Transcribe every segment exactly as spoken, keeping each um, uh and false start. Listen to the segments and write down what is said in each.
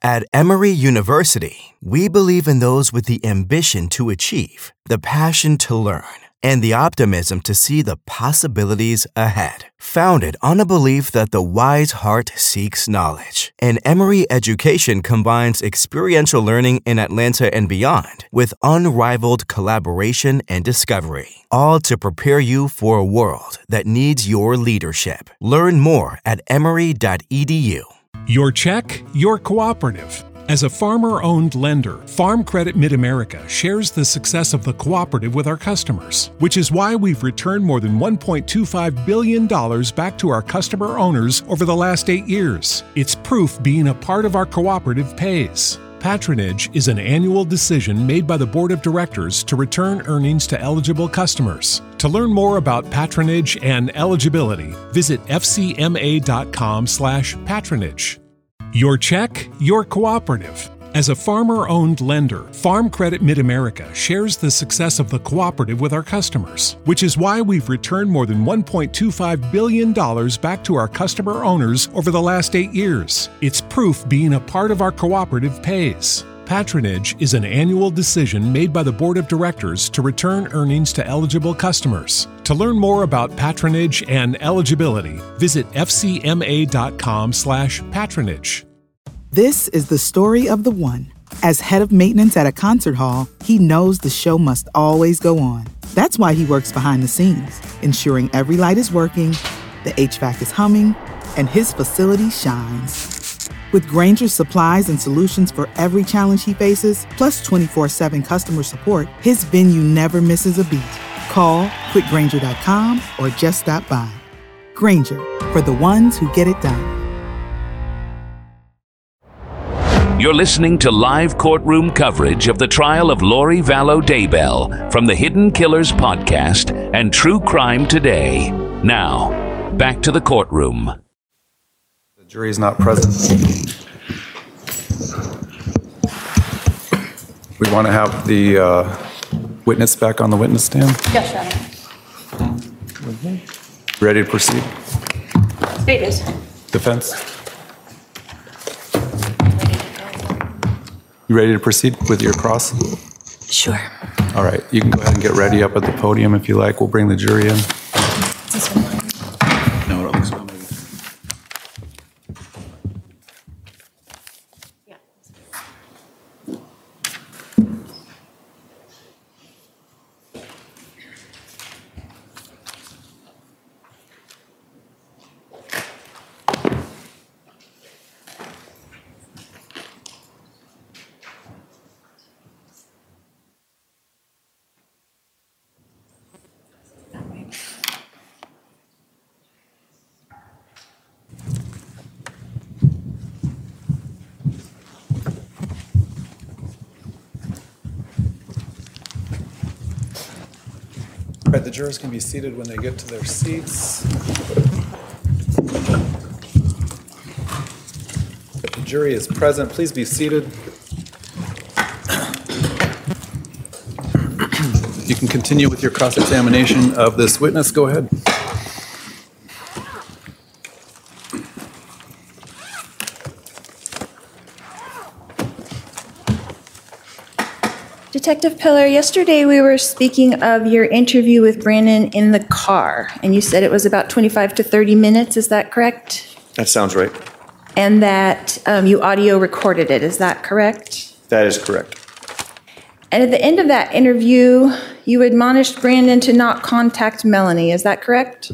At Emory University, we believe in those with the ambition to achieve, the passion to learn, and the optimism to see the possibilities ahead. Founded on a belief that the wise heart seeks knowledge, and Emory education combines experiential learning in Atlanta and beyond with unrivaled collaboration and discovery, all to prepare you for a world that needs your leadership. Learn more at emory dot e d u. Your check, your cooperative. As a farmer-owned lender, Farm Credit Mid-America shares the success of the cooperative with our customers, which is why we've returned more than one point two five billion dollars back to our customer owners over the last eight years. It's proof being a part of our cooperative pays. Patronage is an annual decision made by the Board of Directors to return earnings to eligible customers. To learn more about patronage and eligibility, visit f c m a dot com slash patronage. Your check, your cooperative. As a farmer-owned lender, Farm Credit Mid-America shares the success of the cooperative with our customers, which is why we've returned more than one point two five billion dollars back to our customer owners over the last eight years. It's proof being a part of our cooperative pays. Patronage is an annual decision made by the Board of Directors to return earnings to eligible customers. To learn more about patronage and eligibility, visit f c m a dot com slash patronage. This is the story of the one. As head of maintenance at a concert hall, he knows the show must always go on. That's why he works behind the scenes, ensuring every light is working, the H V A C is humming, and his facility shines. With Grainger's supplies and solutions for every challenge he faces, plus twenty-four seven customer support, his venue never misses a beat. Call quick grainger dot com or just stop by. Grainger, for the ones who get it done. You're listening to live courtroom coverage of the trial of Lori Vallow Daybell from the Hidden Killers podcast and True Crime Today. Now, back to the courtroom. The jury is not present. We want to have the uh, witness back on the witness stand. Yes, Your Honor. Ready to proceed? Status. Defense? You ready to proceed with your cross? Sure. All right, you can go ahead and get ready up at the podium if you like. We'll bring the jury in. This one. No, it looks good. All right, the jurors can be seated when they get to their seats. If the jury is present, please be seated. You can continue with your cross-examination of this witness. Go ahead. Detective Pillar, yesterday we were speaking of your interview with Brandon in the car, and you said it was about twenty-five to thirty minutes. Is that correct? That sounds right. And that um, you audio recorded it. Is that correct? That is correct. And at the end of that interview, you admonished Brandon to not contact Melanie. Is that correct?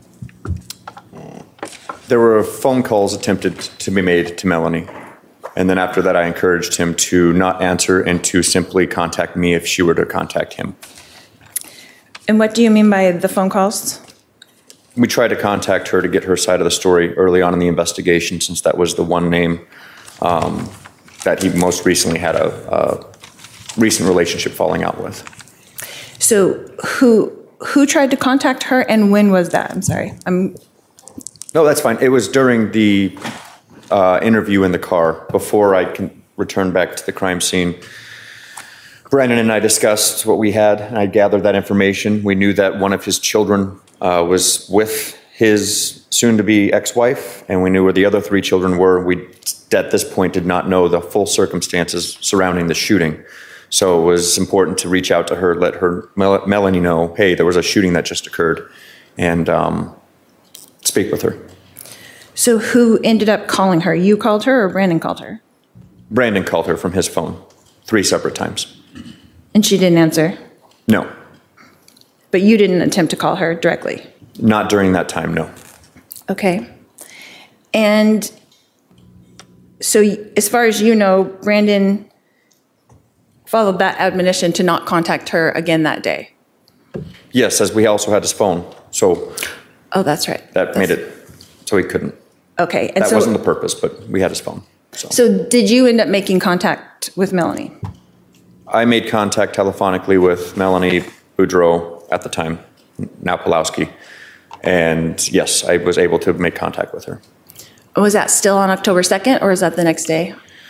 There were phone calls attempted to be made to Melanie. And then after that, I encouraged him to not answer and to simply contact me if she were to contact him. And what do you mean by the phone calls? We tried to contact her to get her side of the story early on in the investigation, since that was the one name um, that he most recently had a, a recent relationship falling out with. So who who tried to contact her, and when was that? I'm sorry. I'm. No, that's fine. It was during the uh, interview in the car before I can return back to the crime scene. Brandon and I discussed what we had, and I gathered that information. We knew that one of his children uh, was with his soon-to-be ex-wife, and we knew where the other three children were. We, at this point, did not know the full circumstances surrounding the shooting. So it was important to reach out to her, let her, Mel- Melanie know, hey, there was a shooting that just occurred, and um, speak with her. So who ended up calling her? You called her or Brandon called her? Brandon called her from his phone three separate times. And she didn't answer? No. But you didn't attempt to call her directly? Not during that time, no. Okay. And so as far as you know, Brandon followed that admonition to not contact her again that day? Yes, as we also had his phone, so. Oh, that's right. That That's- made it so he couldn't. Okay. And That so, wasn't the purpose, but we had his phone, so. So did you end up making contact with Melanie? I made contact telephonically with Melanie Boudreau at the time, now Pulowski. And yes, I was able to make contact with her. Was that still on October second or is that the next day?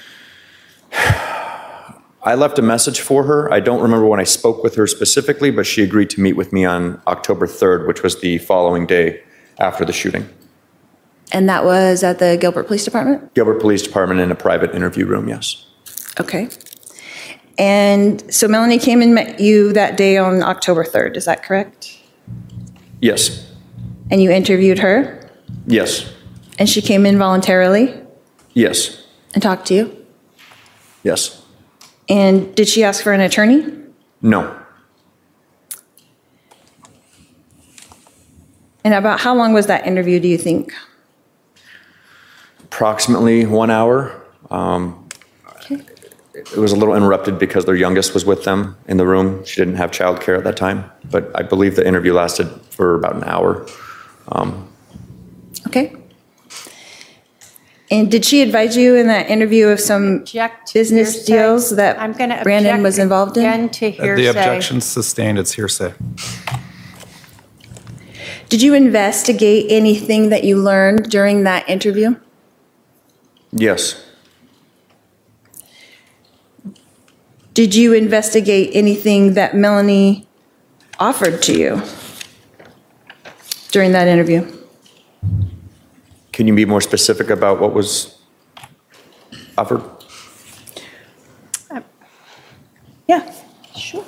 I left a message for her. I don't remember when I spoke with her specifically, but she agreed to meet with me on October third, which was the following day after the shooting. And that was at the Gilbert Police Department? Gilbert Police Department in a private interview room, yes. Okay. And so Melanie came and met you that day on October third, is that correct? Yes, And you interviewed her? yes, And she came in voluntarily yes, and talked to you? yes. And did she ask for an attorney? No. And about how long was that interview, do you think? Approximately one hour. Um, Okay. It was a little interrupted because their youngest was with them in the room. She didn't have childcare at that time, but I believe the interview lasted for about an hour. Um, Okay. And did she advise you in that interview of some Object business hearsay. deals that I'm gonna Brandon object was involved in? Again to Uh, hearsay. The objection's sustained, it's hearsay. Did you investigate anything that you learned during that interview? Yes, Did you investigate anything that Melanie offered to you during that interview? can you be more specific about what was offered? Yeah, sure.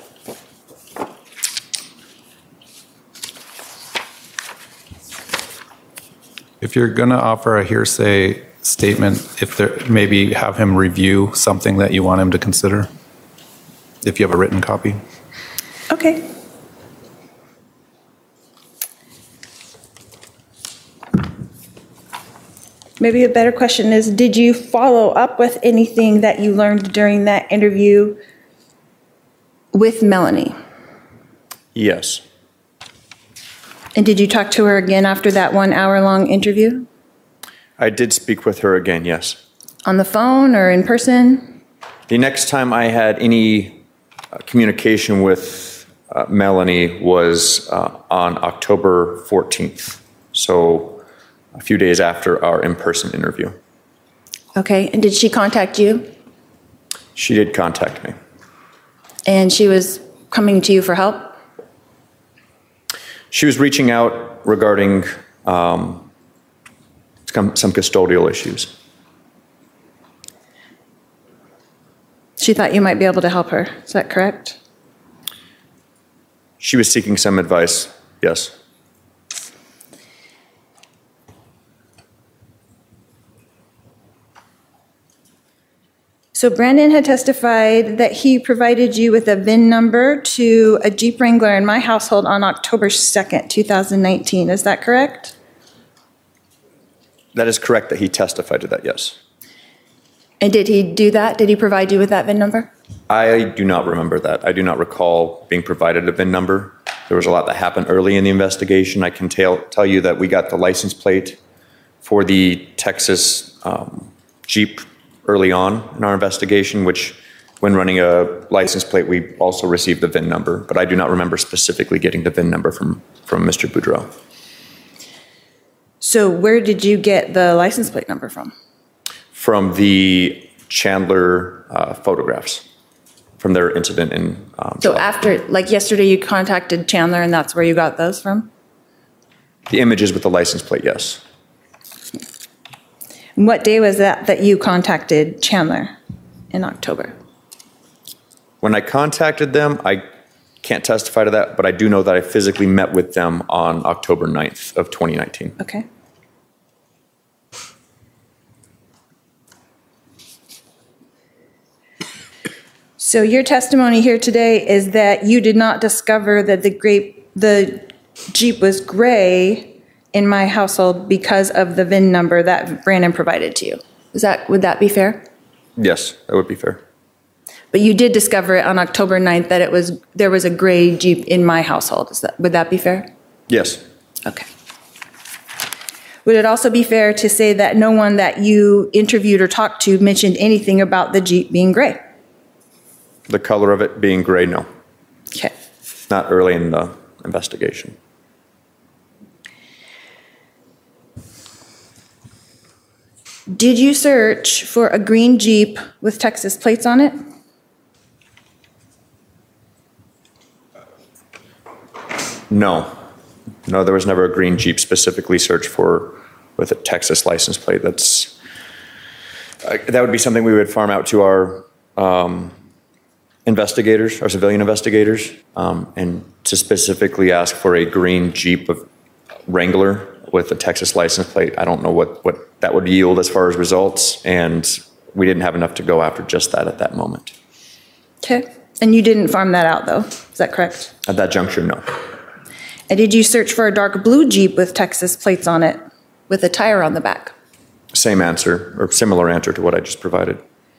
If you're going to offer a hearsay statement, if there, maybe have him review something that you want him to consider, if you have a written copy. Okay. Maybe a better question is, did you follow up with anything that you learned during that interview with Melanie? Yes, And did you talk to her again after that one hour-long interview? I did speak with her again, yes. On the phone or in person? The next time I had any uh, communication with uh, Melanie was uh, on October fourteenth, so a few days after our in-person interview. Okay, and did she contact you? She did contact me. And she was coming to you for help? She was reaching out regarding um, some some custodial issues. She thought you might be able to help her, is that correct? She was seeking some advice, yes. So Brandon had testified that he provided you with a V I N number to a Jeep Wrangler in my household on October second, two thousand nineteen. Is that correct? That is correct that he testified to that, yes. And did he do that? Did he provide you with that V I N number? I do not remember that. I do not recall being provided a V I N number. There was a lot that happened early in the investigation. I can tell, tell you that we got the license plate for the Texas um, Jeep early on in our investigation, which when running a license plate, we also received the V I N number, but I do not remember specifically getting the V I N number from, from Mister Boudreau. So where did you get the license plate number from? From the Chandler uh, photographs, from their incident in. Um, So Chandler. after, like yesterday, you contacted Chandler and that's where you got those from? The images with the license plate, yes. And what day was that that you contacted Chandler in October? When I contacted them, I can't testify to that, but I do know that I physically met with them on October ninth of twenty nineteen. Okay. So your testimony here today is that you did not discover that the grape, the Jeep was gray in my household because of the V I N number that Brandon provided to you. Is that, would that be fair? Yes, that would be fair. But you did discover it on October ninth that it was, there was a gray Jeep in my household. Is that, would that be fair? Yes. Okay. Would it also be fair to say that no one that you interviewed or talked to mentioned anything about the Jeep being gray? The color of it being gray, no. Okay. Not early in the investigation. Did you search for a green Jeep with Texas plates on it? No. No, there was never a green Jeep specifically searched for with a Texas license plate. That's, uh, that would be something we would farm out to our um, investigators, our civilian investigators, um, and to specifically ask for a green Jeep of Wrangler with a Texas license plate. I don't know what, what that would yield as far as results, and we didn't have enough to go after just that at that moment. Okay. And you didn't farm that out, though? Is that correct? At that juncture, no. And did you search for a dark blue Jeep with Texas plates on it with a tire on the back? Same answer, or similar answer to what I just provided.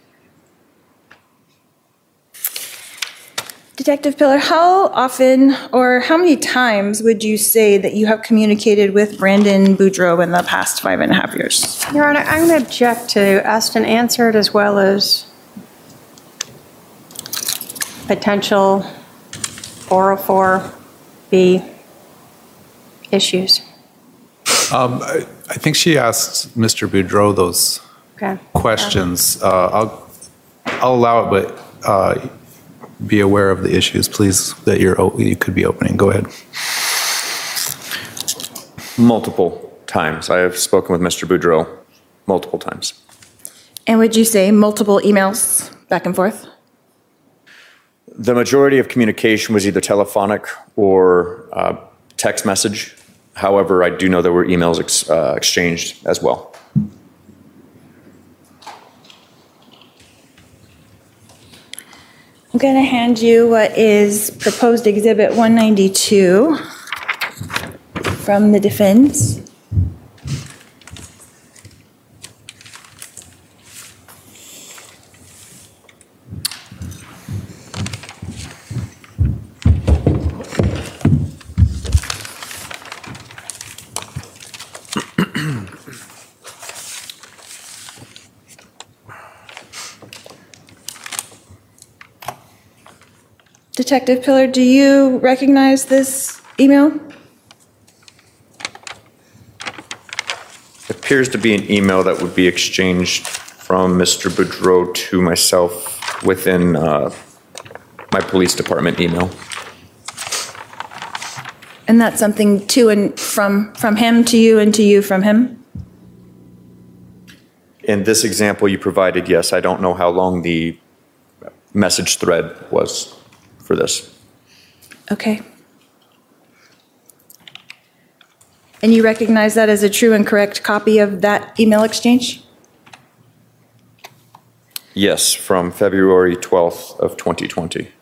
Detective Pillar, how often or how many times would you say that you have communicated with Brandon Boudreau in the past five and a half years? Your Honor, I'm going to object to asked and answered as well as potential four oh four B issues. Um, I, I think she asked Mister Boudreau those Okay. questions. Uh, I'll, I'll allow it, but uh, be aware of the issues, please, that you're, o- you could be opening. Go ahead. Multiple times. I have spoken with Mister Boudreau multiple times. And would you say multiple emails back and forth? The majority of communication was either telephonic or uh, text message. However, I do know there were emails ex- uh, exchanged as well. I'm going to hand you what is proposed Exhibit one ninety-two from the defense. Detective Pillar, do you recognize this email? It appears to be an email that would be exchanged from Mister Boudreau to myself within uh, my police department email. And that's something to and from, from him to you and to you from him? In this example you provided, yes, I don't know how long the message thread was for this. Okay. And you recognize that as a true and correct copy of that email exchange? Yes, from February twelfth of twenty twenty.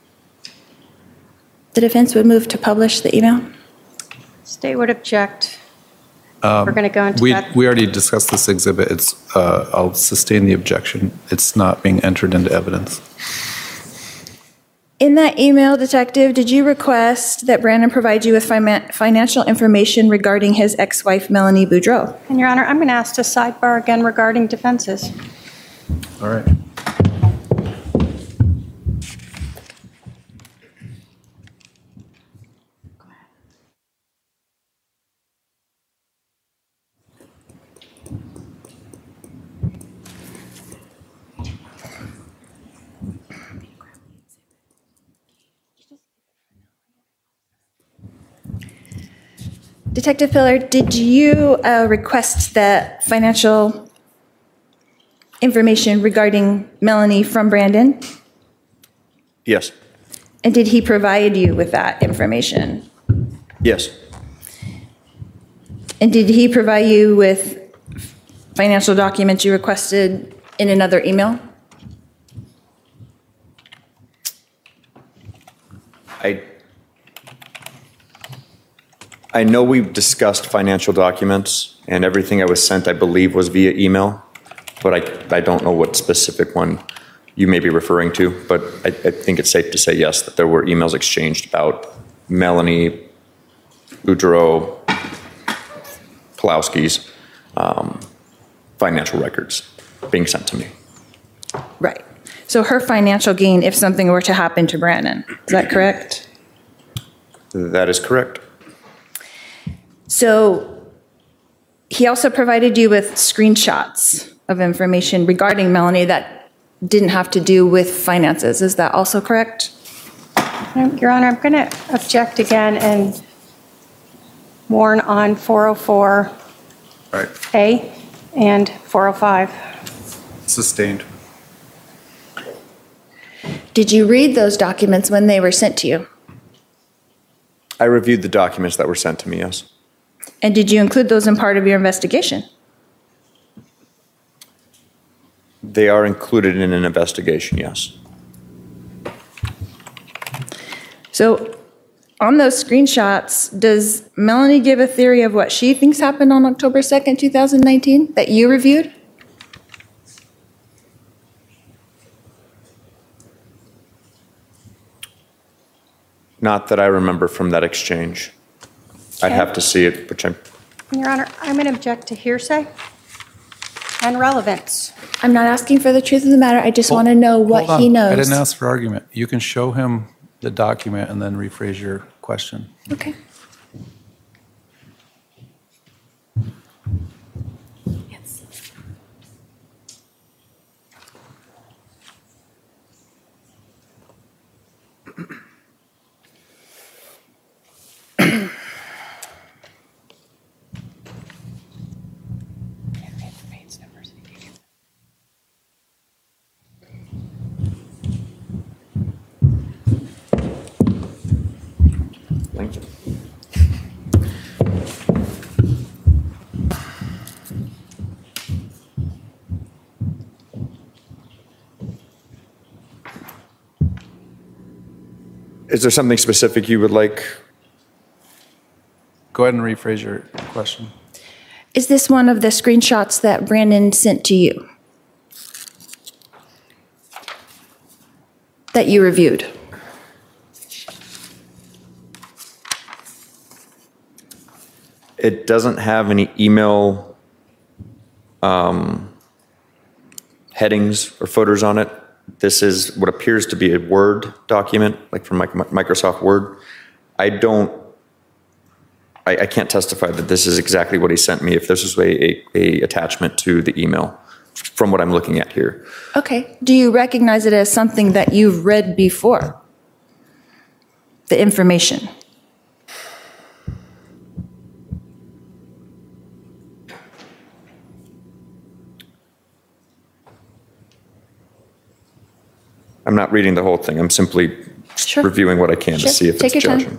The defense would move to publish the email? State would object. We're going to go into We, that. we already discussed this exhibit. It's, uh, I'll sustain the objection. It's not being entered into evidence. In that email, Detective, did you request that Brandon provide you with finan- financial information regarding his ex-wife, Melanie Boudreau? And Your Honor, I'm going to ask to sidebar again regarding defenses. All right. Detective Pillar, did you uh, request that financial information regarding Melanie from Brandon? Yes. And did he provide you with that information? Yes. And did he provide you with financial documents you requested in another email? I, I know we've discussed financial documents, and everything I was sent, I believe, was via email, but I, I don't know what specific one you may be referring to, but I, I think it's safe to say, yes, that there were emails exchanged about Melanie, Boudreaux, Pulowski's um, financial records being sent to me. Right. So her financial gain if something were to happen to Brandon, is that correct? That is correct. So he also provided you with screenshots of information regarding Melanie that didn't have to do with finances. Is that also correct? Your Honor, I'm going to object again and warn on four oh four Right. A and four oh five. Sustained. Did you read those documents when they were sent to you? I reviewed the documents that were sent to me, yes. And did you include those in part of your investigation? They are included in an investigation, yes. So on those screenshots, does Melanie give a theory of what she thinks happened on October second, two thousand nineteen that you reviewed? Not that I remember from that exchange. I'd Okay. have to see it, which I'm, Your Honor, I'm going to object to hearsay and relevance. I'm not asking for the truth of the matter. I just want to know what Hold on. he knows. I didn't ask for argument. You can show him the document and then rephrase your question. Okay. Yes. thank you. Is there something specific you would like? Go ahead and rephrase your question. Is this one of the screenshots that Brandon sent to you? That you reviewed? It doesn't have any email um, headings or footers on it. This is what appears to be a Word document, like from Mi- Microsoft Word. I don't, I, I can't testify that this is exactly what he sent me, if this is a, a, a attachment to the email, from what I'm looking at here. Okay. Do you recognize it as something that you've read before? The information? I'm not reading the whole thing. I'm simply Sure. reviewing what I can Sure. to see if Take it's your time. judging.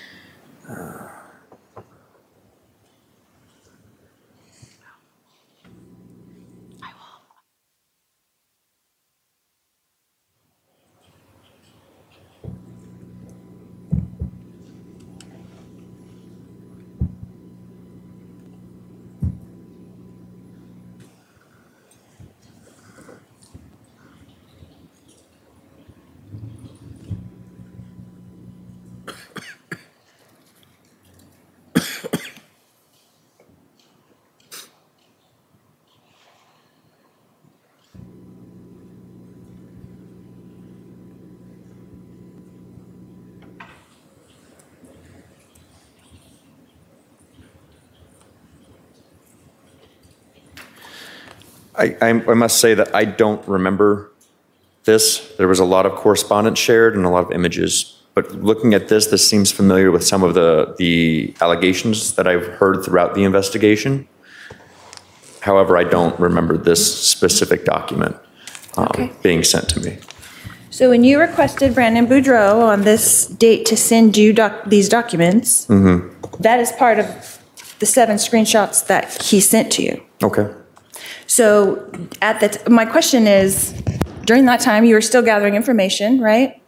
I, I I must say that I don't remember this. There was a lot of correspondence shared and a lot of images, but looking at this, this seems familiar with some of the, the allegations that I've heard throughout the investigation. However, I don't remember this specific document um, Okay. being sent to me. So when you requested Brandon Boudreau on this date to send you doc- these documents, that is part of the seven screenshots that he sent to you. Okay. So at the, t- my question is, during that time, you were still gathering information, right?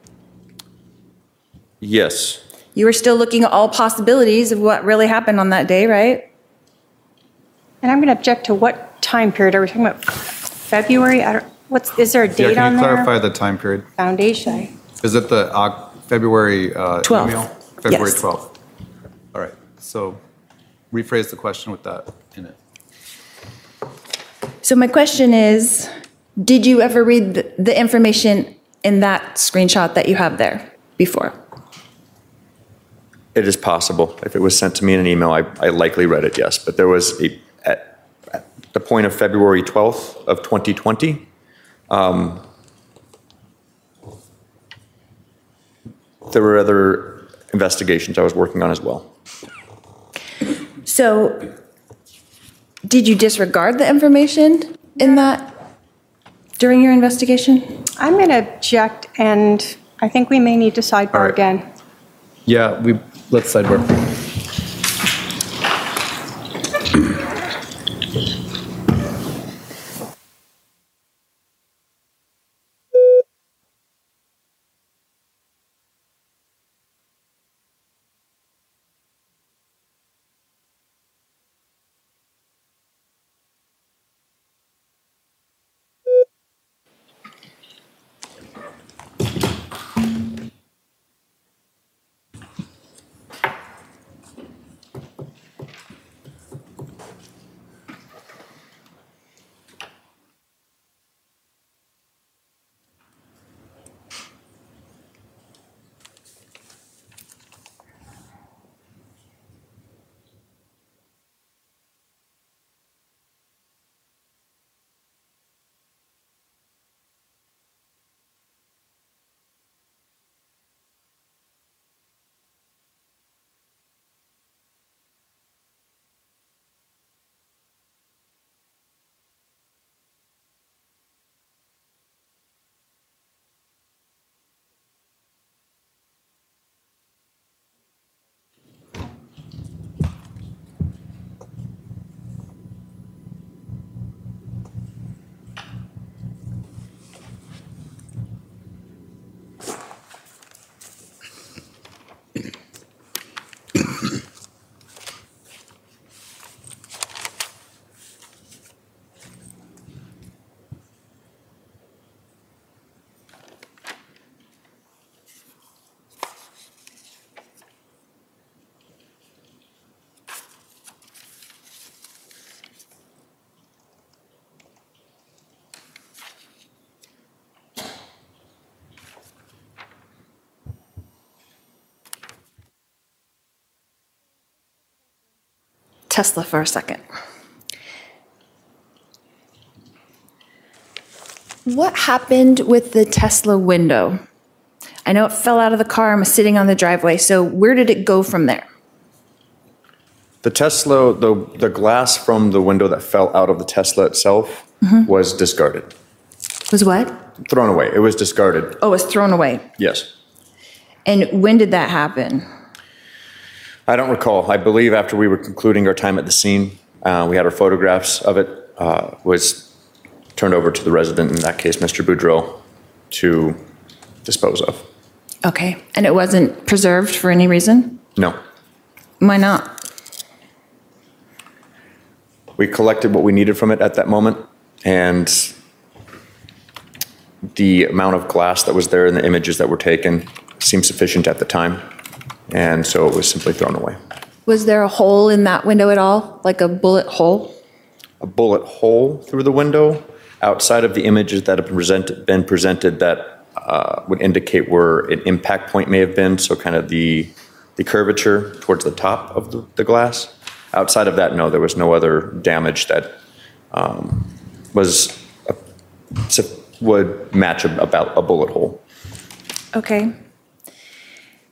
Yes. You were still looking at all possibilities of what really happened on that day, right? And I'm going to object to what time period? Are we talking about February? I don't, what's, is there a Yeah, date can on you there? clarify the time period? Foundation. Is it the Oc- February uh, twelfth. email? February Yes. twelfth. All right, so rephrase the question with that in it. So my question is, did you ever read the, the information in that screenshot that you have there before? It is possible. If it was sent to me in an email, I, I likely read it, yes. But there was a, at, at the point of February twelfth of twenty twenty, um, there were other investigations I was working on as well. So did you disregard the information in that during your investigation? I'm going to object, and I think we may need to All sidebar right. again. Yeah, we, let's sidebar. Tesla for a second. What happened with the Tesla window? I know it fell out of the car and was sitting on the driveway, so where did it go from there? The Tesla, the, the glass from the window that fell out of the Tesla itself was discarded, Was what? thrown away. It was discarded, Oh, it was thrown away. yes. And when did that happen? I don't recall. I believe after we were concluding our time at the scene, uh, we had our photographs of it, uh, was turned over to the resident, in that case, Mister Boudreau, to dispose of. Okay, and it wasn't preserved for any reason? No. Why not? We collected what we needed from it at that moment, and the amount of glass that was there in the images that were taken seemed sufficient at the time, and so it was simply thrown away. Was there a hole in that window at all, like a bullet hole? A bullet hole through the window outside of the images that have presented, been presented that uh, would indicate where an impact point may have been, so kind of the, the curvature towards the top of the, the glass. Outside of that, no, there was no other damage that um, was a, would match a, about a bullet hole. Okay.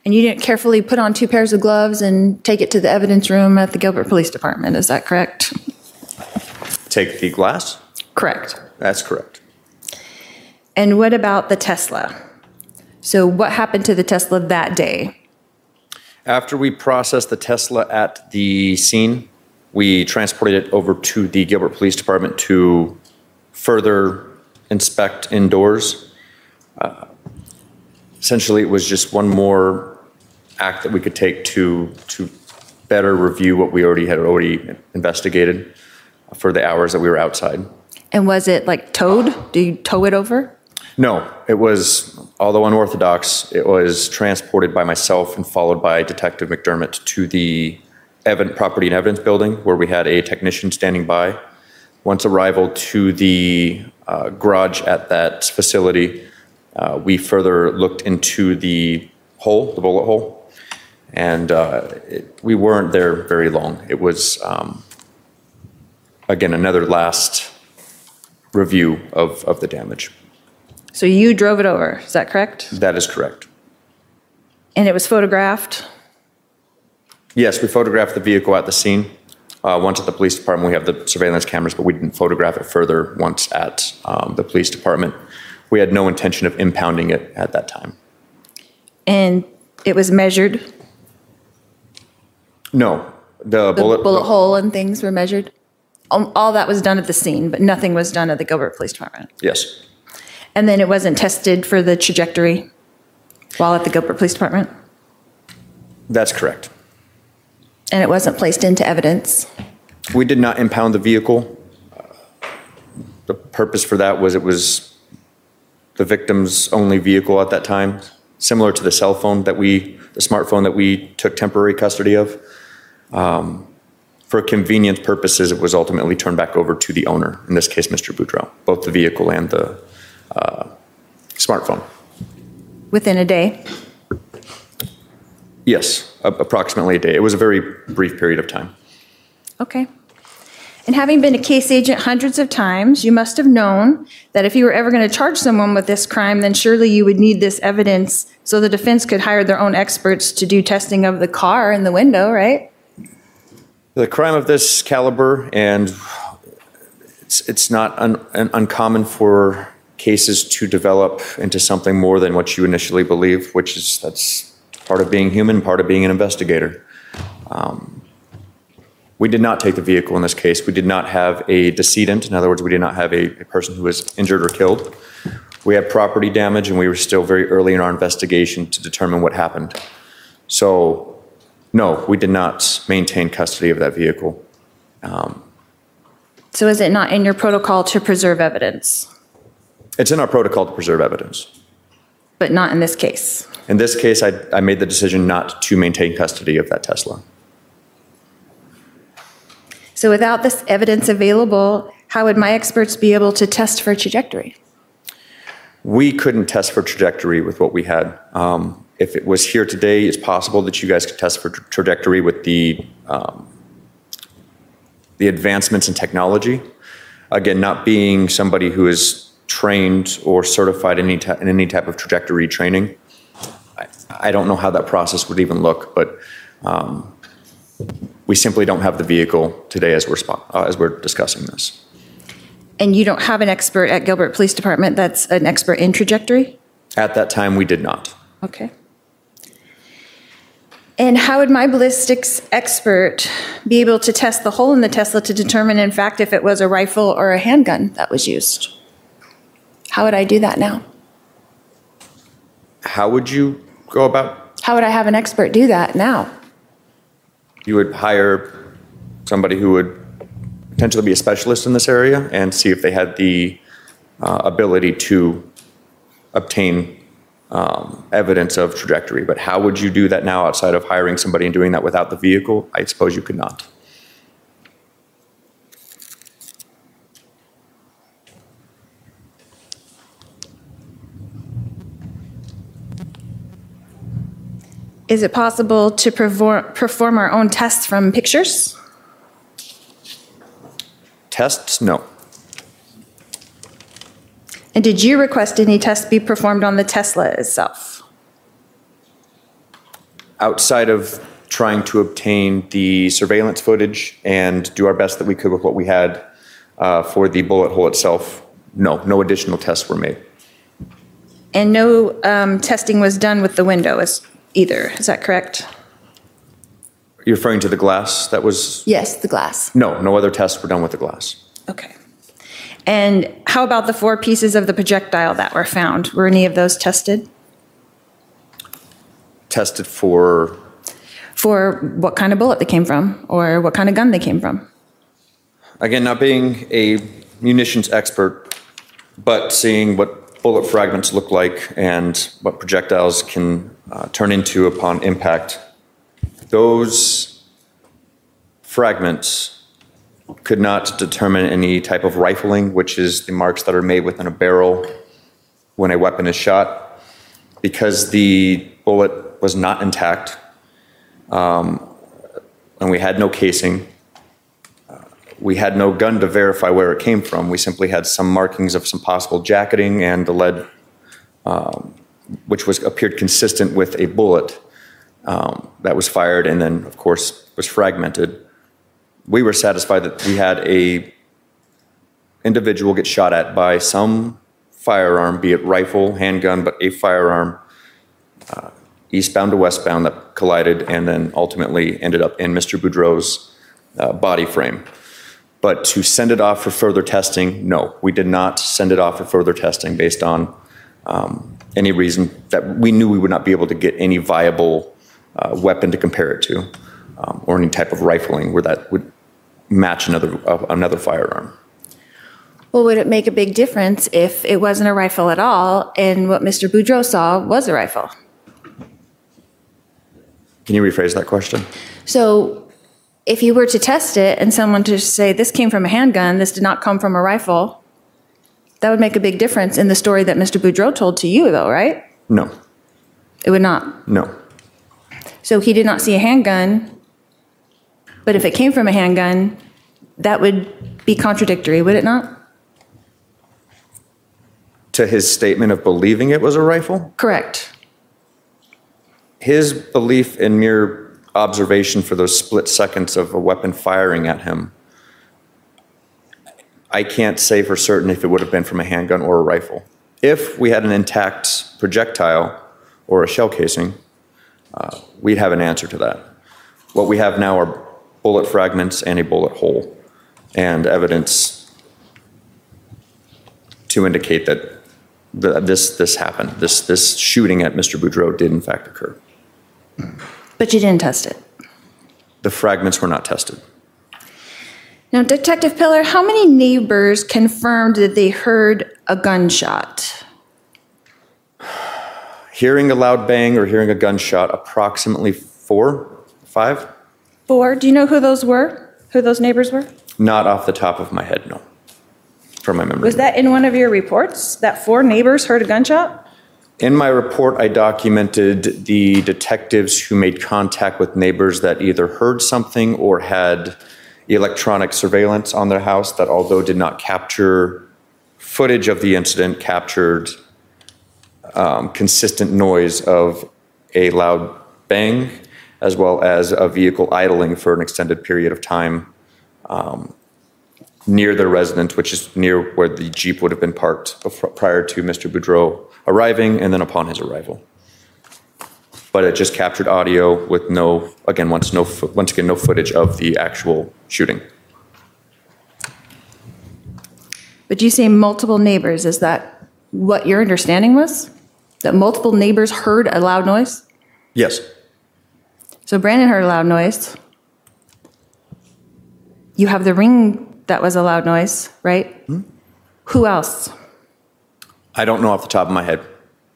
And you didn't carefully put on two pairs of gloves and take it to the evidence room at the Gilbert Police Department, is that correct? Take the glass? Correct. That's correct. And what about the Tesla? So what happened to the Tesla that day? After we processed the Tesla at the scene, we transported it over to the Gilbert Police Department to further inspect indoors. Uh, essentially, it was just one more act that we could take to to better review what we already had already investigated for the hours that we were outside. And was it like towed? Do you tow it over? No, it was, although unorthodox, it was transported by myself and followed by Detective McDermott to the evidence, property and evidence building, where we had a technician standing by. Once arrival to the uh, garage at that facility, uh, we further looked into the hole, the bullet hole, and uh, it, we weren't there very long. It was, um, again, another last review of, of the damage. So you drove it over, is that correct? That is correct. And it was photographed? Yes, we photographed the vehicle at the scene. Uh, once at the police department, we have the surveillance cameras, but we didn't photograph it further once at um, the police department. We had no intention of impounding it at that time. And it was measured? No. The, The bullet, bullet the, hole and things were measured? All, all that was done at the scene, but nothing was done at the Gilbert Police Department? Yes. And then it wasn't tested for the trajectory while at the Gilbert Police Department? That's correct. And it wasn't placed into evidence? We did not impound the vehicle. Uh, the purpose for that was it was the victim's only vehicle at that time, similar to the cell phone that we, the smartphone that we took temporary custody of. Um, for convenience purposes, it was ultimately turned back over to the owner, in this case, Mister Boudreau, both the vehicle and the uh, smartphone. Within a day? Yes, a- approximately a day. It was a very brief period of time. Okay. And having been a case agent hundreds of times, you must have known that if you were ever going to charge someone with this crime, then surely you would need this evidence so the defense could hire their own experts to do testing of the car and the window, right? The crime of this caliber, and it's, it's not un, un, uncommon for cases to develop into something more than what you initially believe, which is that's part of being human, part of being an investigator. Um, we did not take the vehicle in this case. We did not have a decedent. In other words, we did not have a, a person who was injured or killed. We had property damage, and we were still very early in our investigation to determine what happened. So, no, we did not maintain custody of that vehicle. Um, So is it not in your protocol to preserve evidence? It's in our protocol to preserve evidence. But not in this case? In this case, I, I made the decision not to maintain custody of that Tesla. So without this evidence available, how would my experts be able to test for trajectory? We couldn't test for trajectory with what we had. Um, if it was here today, it's possible that you guys could test for tra- trajectory with the um, the advancements in technology. Again, not being somebody who is trained or certified in any, ta- in any type of trajectory training, I, I don't know how that process would even look, but um, we simply don't have the vehicle today as we're, spot, uh, as we're discussing this. And you don't have an expert at Gilbert Police Department that's an expert in trajectory? At that time, we did not. Okay. And how would my ballistics expert be able to test the hole in the Tesla to determine, in fact, if it was a rifle or a handgun that was used? How would I do that now? How would you go about? How would I have an expert do that now? You would hire somebody who would potentially be a specialist in this area and see if they had the uh, ability to obtain um, evidence of trajectory. But how would you do that now outside of hiring somebody and doing that without the vehicle? I suppose you could not. Is it possible to perform, perform our own tests from pictures? Tests? No. And did you request any tests be performed on the Tesla itself? outside of trying to obtain the surveillance footage and do our best that we could with what we had uh, for the bullet hole itself, no, no additional tests were made. And no um, testing was done with the window as either, is that correct? You're referring to the glass that was? Yes, the glass. No, no other tests were done with the glass. Okay. And how about the four pieces of the projectile that were found? Were any of those tested? Tested for? For what kind of bullet they came from or what kind of gun they came from? Again, not being a munitions expert, but seeing what bullet fragments look like and what projectiles can uh, turn into upon impact, those fragments could not determine any type of rifling, which is the marks that are made within a barrel when a weapon is shot. Because the bullet was not intact, um, and we had no casing, uh, we had no gun to verify where it came from. We simply had some markings of some possible jacketing and the lead, um, which was appeared consistent with a bullet um, that was fired and then, of course, was fragmented. We were satisfied that we had a individual get shot at by some firearm, be it rifle, handgun, but a firearm, uh, eastbound to westbound, that collided and then ultimately ended up in Mister Boudreau's uh, body frame. But to send it off for further testing, no, we did not send it off for further testing based on um, any reason that we knew we would not be able to get any viable uh, weapon to compare it to, um, or any type of rifling where that would match another uh, another firearm. Well, would it make a big difference if it wasn't a rifle at all and what Mister Boudreau saw was a rifle? Can you rephrase that question? So if you were to test it and someone to say this came from a handgun, this did not come from a rifle, that would make a big difference in the story that Mister Boudreau told to you, though, right? No. It would not? No. So he did not see a handgun, but if it came from a handgun, that would be contradictory, would it not? To his statement of believing it was a rifle? Correct. His belief in mere observation for those split seconds of a weapon firing at him, I can't say for certain if it would have been from a handgun or a rifle. If we had an intact projectile or a shell casing, uh, we'd have an answer to that. What we have now are bullet fragments and a bullet hole, and evidence to indicate that the, this this happened. This this shooting at Mister Boudreau did in fact occur. But you didn't test it. The fragments were not tested. Now, Detective Pillar, how many neighbors confirmed that they heard a gunshot? Hearing a loud bang or hearing a gunshot, approximately four, five. Four. Do you know who those were? Who those neighbors were? Not off the top of my head, no. From my memory. Was that in one of your reports, that four neighbors heard a gunshot? In my report, I documented the detectives who made contact with neighbors that either heard something or had electronic surveillance on their house that, although did not capture footage of the incident, captured um, consistent noise of a loud bang, as well as a vehicle idling for an extended period of time um, near their residence, which is near where the Jeep would have been parked prior to Mister Boudreau arriving and then upon his arrival. But it just captured audio with no, again, once no, once again, no footage of the actual shooting. But you say multiple neighbors. Is that what your understanding was? That multiple neighbors heard a loud noise? Yes. So Brandon heard a loud noise. You have the ring that was a loud noise, right? Hmm? Who else? I don't know off the top of my head.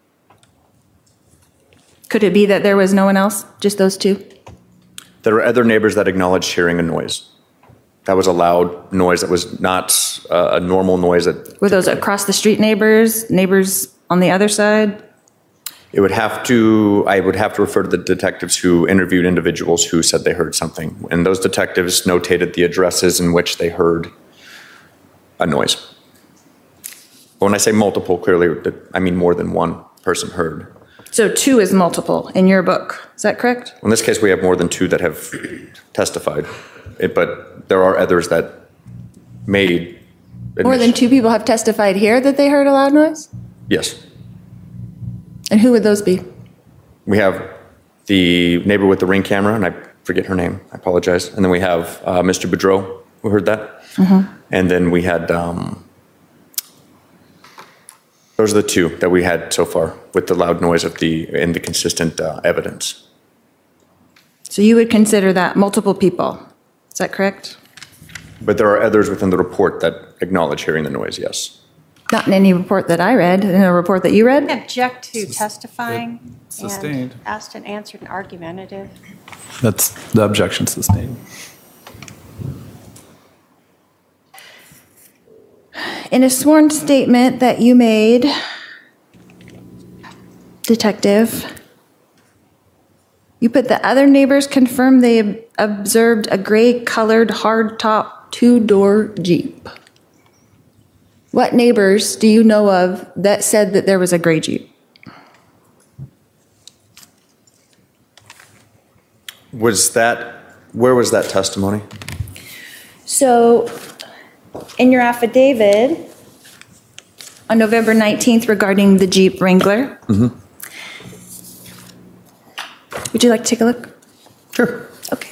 Could it be that there was no one else, just those two? There were other neighbors that acknowledged hearing a noise. That was a loud noise that was not uh, a normal noise. That were those across the street neighbors, neighbors on the other side? It would have to, I would have to refer to the detectives who interviewed individuals who said they heard something. And those detectives notated the addresses in which they heard a noise. When I say multiple, clearly, I mean more than one person heard. So two is multiple in your book? Is that correct? In this case, we have more than two that have testified, It- but there are others that made. More than admission- two people have testified here that they heard a loud noise? Yes. And who would those be? We have the neighbor with the Ring camera, and I forget her name, I apologize. And then we have uh, Mister Boudreau, who heard that. And then we had, um, those are the two that we had so far with the loud noise of the, and the consistent uh, evidence. So you would consider that multiple people, is that correct? But there are others within the report that acknowledge hearing the noise, yes. Not in any report that I read, in a report that you read? Object to testifying Sustained. and asked and answered and argumentative. That's the objection sustained. In a sworn statement that you made, Detective, you put the other neighbors confirmed they observed a gray-colored hardtop two-door Jeep. What neighbors do you know of that said that there was a gray Jeep? Was that, where was that testimony? So, in your affidavit on November nineteenth regarding the Jeep Wrangler, would you like to take a look? Sure. Okay.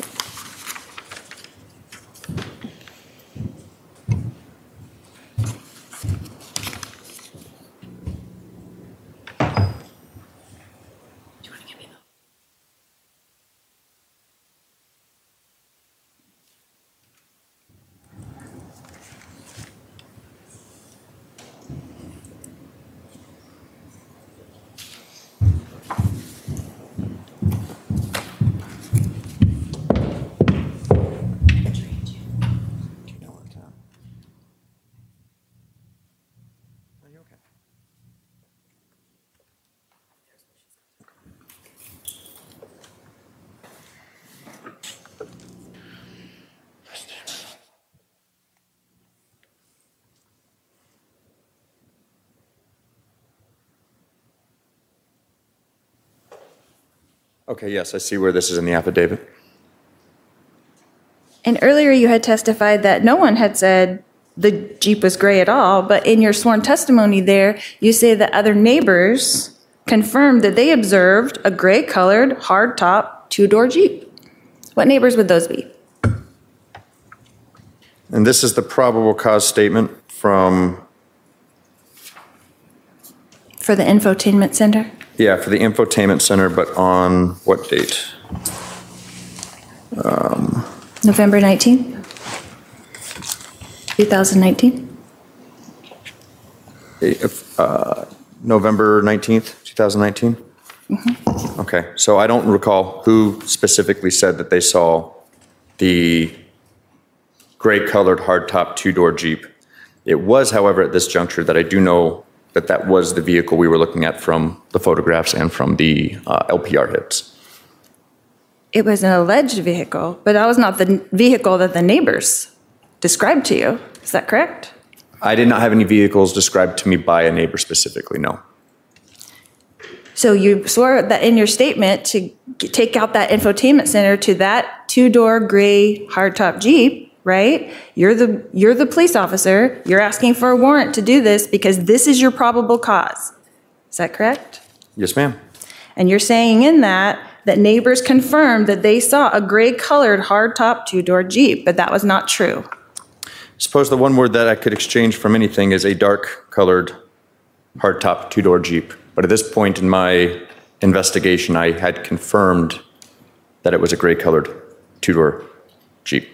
Okay, yes, I see where this is in the affidavit. And earlier you had testified that no one had said the Jeep was gray at all, but in your sworn testimony there, you say that other neighbors confirmed that they observed a gray-colored, hardtop, two-door Jeep. What neighbors would those be? And this is the probable cause statement from, For the infotainment center? yeah, for the infotainment center, but on what date? November nineteenth? twenty nineteen? Uh, November nineteenth, twenty nineteen? Okay, so I don't recall who specifically said that they saw the gray-colored hardtop two-door Jeep. It was, however, at this juncture that I do know that that was the vehicle we were looking at from the photographs and from the uh, L P R hits. It was an alleged vehicle, but that was not the vehicle that the neighbors described to you. Is that correct? I did not have any vehicles described to me by a neighbor specifically, no. So you swore that in your statement to g- take out that infotainment center to that two-door gray hardtop Jeep, right? You're the, you're the police officer. You're asking for a warrant to do this because this is your probable cause. Is that correct? Yes, ma'am. And you're saying in that that neighbors confirmed that they saw a gray-colored hardtop two-door Jeep, but that was not true. Suppose the one word that I could exchange from anything is a dark-colored hardtop two-door Jeep. But at this point in my investigation, I had confirmed that it was a gray-colored two-door Jeep.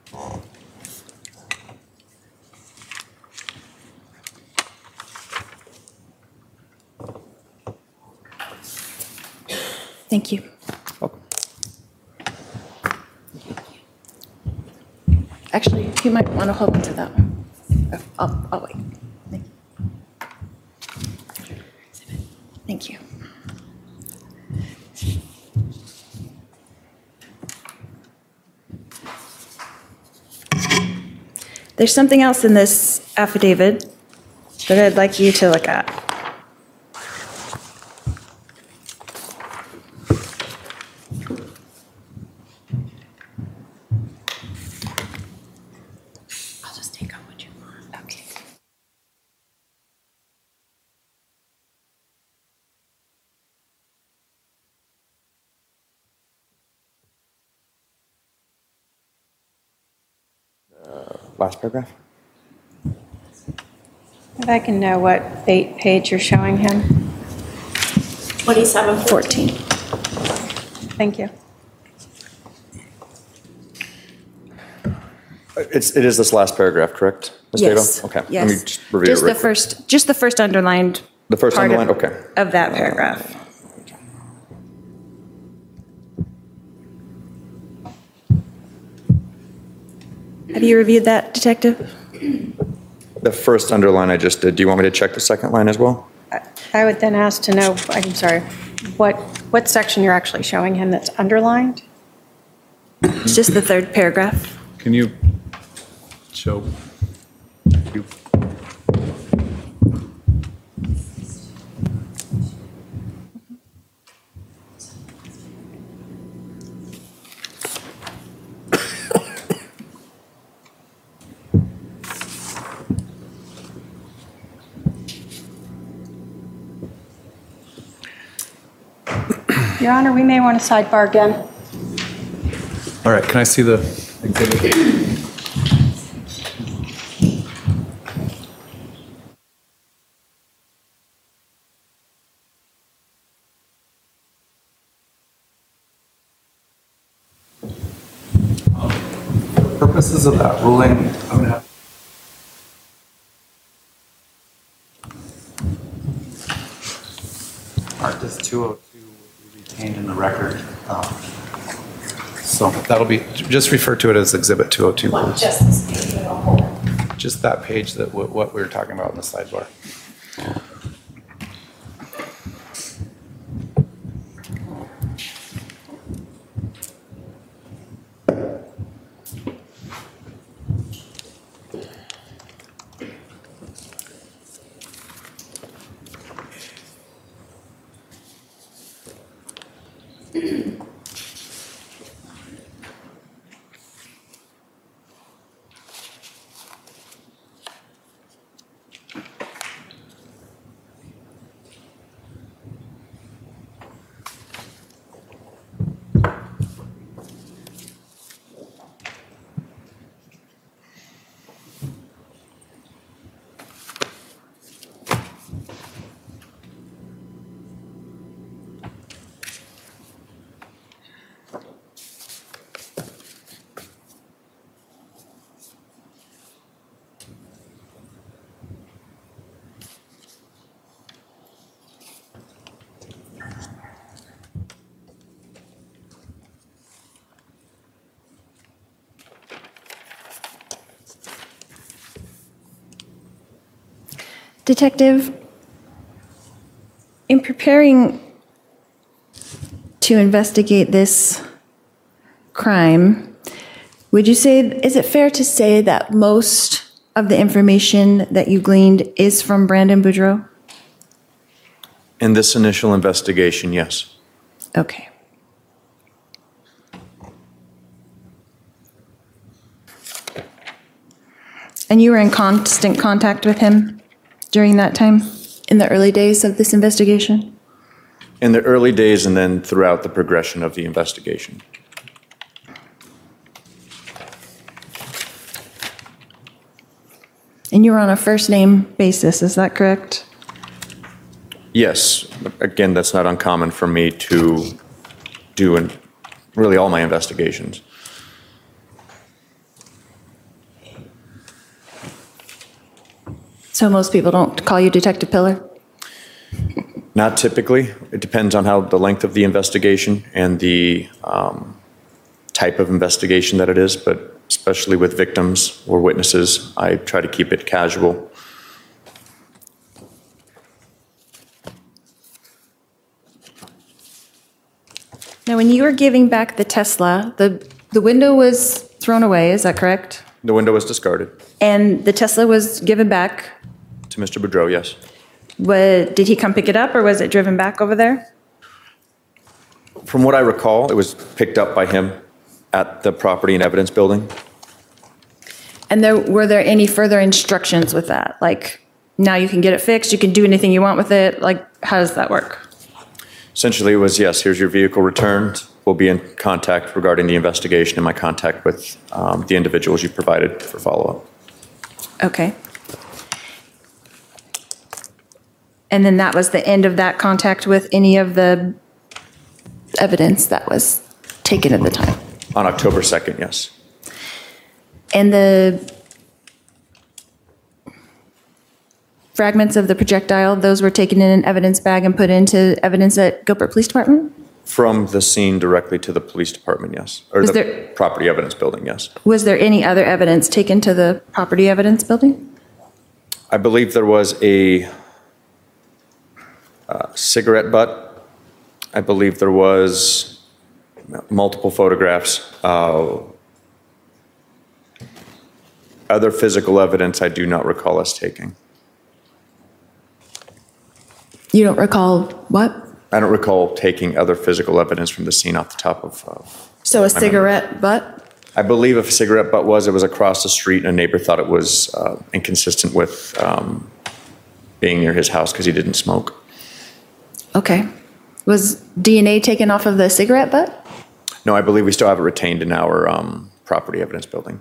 Thank you. Welcome. Actually, you might want to hold on to that one. Oh, I'll, I'll wait. Thank you. Thank you. There's something else in this affidavit that I'd like you to look at. last paragraph? If I can know what pa- page you're showing him. twenty-seven fourteen. Thank you. It's, it is this last paragraph, correct? Miz Yes. Dabo? Okay. Let me Yes. just review it Just real the quick. first, just the first underlined. The first part of- underlined? Okay. Of that paragraph. Have you reviewed that, Detective? The first underline I just did. Do you want me to check the second line as well? I- I would then ask to know, I'm sorry, what, what section you're actually showing him that's underlined? It's just the third paragraph. Can you show? you- Your Honor, we may want to sidebar again. All right, can I see the exhibit? For purposes of that ruling, I'm gonna have Article two oh two will be retained in the record. Um, So that'll be, just refer to it as Exhibit two oh two, please. Just this page, whole. Just that page that, what what we were talking about in the sidebar. Detective, in preparing to investigate this crime, would you say, is it fair to say that most of the information that you gleaned is from Brandon Boudreaux? In this initial investigation, yes. Okay. And you were in constant contact with him during that time, in the early days of this investigation? In the early days and then throughout the progression of the investigation. And you were on a first-name basis, is that correct? Yes. Again, that's not uncommon for me to do in really all my investigations. So most people don't call you Detective Pillar? Not typically. It depends on how the length of the investigation and the um, type of investigation that it is, but especially with victims or witnesses, I try to keep it casual. Now, when you were giving back the Tesla, the, the window was thrown away, is that correct? The window was discarded. And the Tesla was given back. To Mister Boudreaux, yes. What, did he come pick it up, or was it driven back over there? From what I recall, it was picked up by him at the Property and Evidence Building. And there, were there any further instructions with that? Like, now you can get it fixed, you can do anything you want with it? Like, how does that work? Essentially, it was, yes, here's your vehicle returned. will be in contact regarding the investigation and my contact with um, the individuals you provided for follow-up. Okay. And then that was the end of that contact with any of the evidence that was taken at the time? On October second, yes. And the fragments of the projectile, those were taken in an evidence bag and put into evidence at Gilbert Police Department? From the scene directly to the police department, yes. Or Was the there- property evidence building, yes. Was there any other evidence taken to the property evidence building? I believe there was a uh, cigarette butt. I believe there was multiple photographs. Uh, Other physical evidence I do not recall us taking. You don't recall what? I don't recall taking other physical evidence from the scene off the top of. Uh, So a cigarette butt? I believe if a cigarette butt was, it was across the street, and a neighbor thought it was uh, inconsistent with um, being near his house because he didn't smoke. Okay. Was D N A taken off of the cigarette butt? No, I believe we still have it retained in our um, property evidence building.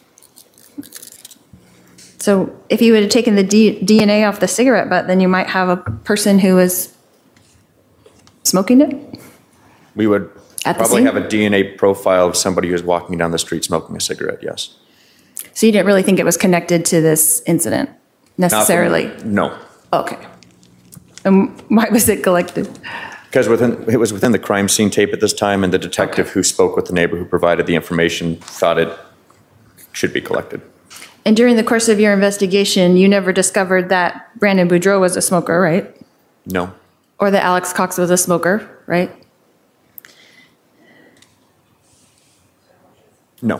So if you would have taken the D- DNA off the cigarette butt, then you might have a person who was smoking it? We would At the probably scene? have a D N A profile of somebody who's walking down the street smoking a cigarette, yes. So you didn't really think it was connected to this incident Not from- necessarily? No. Okay. And why was it collected? Because within, it was within the crime scene tape at this time, and the detective who spoke with the neighbor who provided the information thought it should be collected. And during the course of your investigation, you never discovered that Brandon Boudreau was a smoker, right? No. Or that Alex Cox was a smoker, right? No.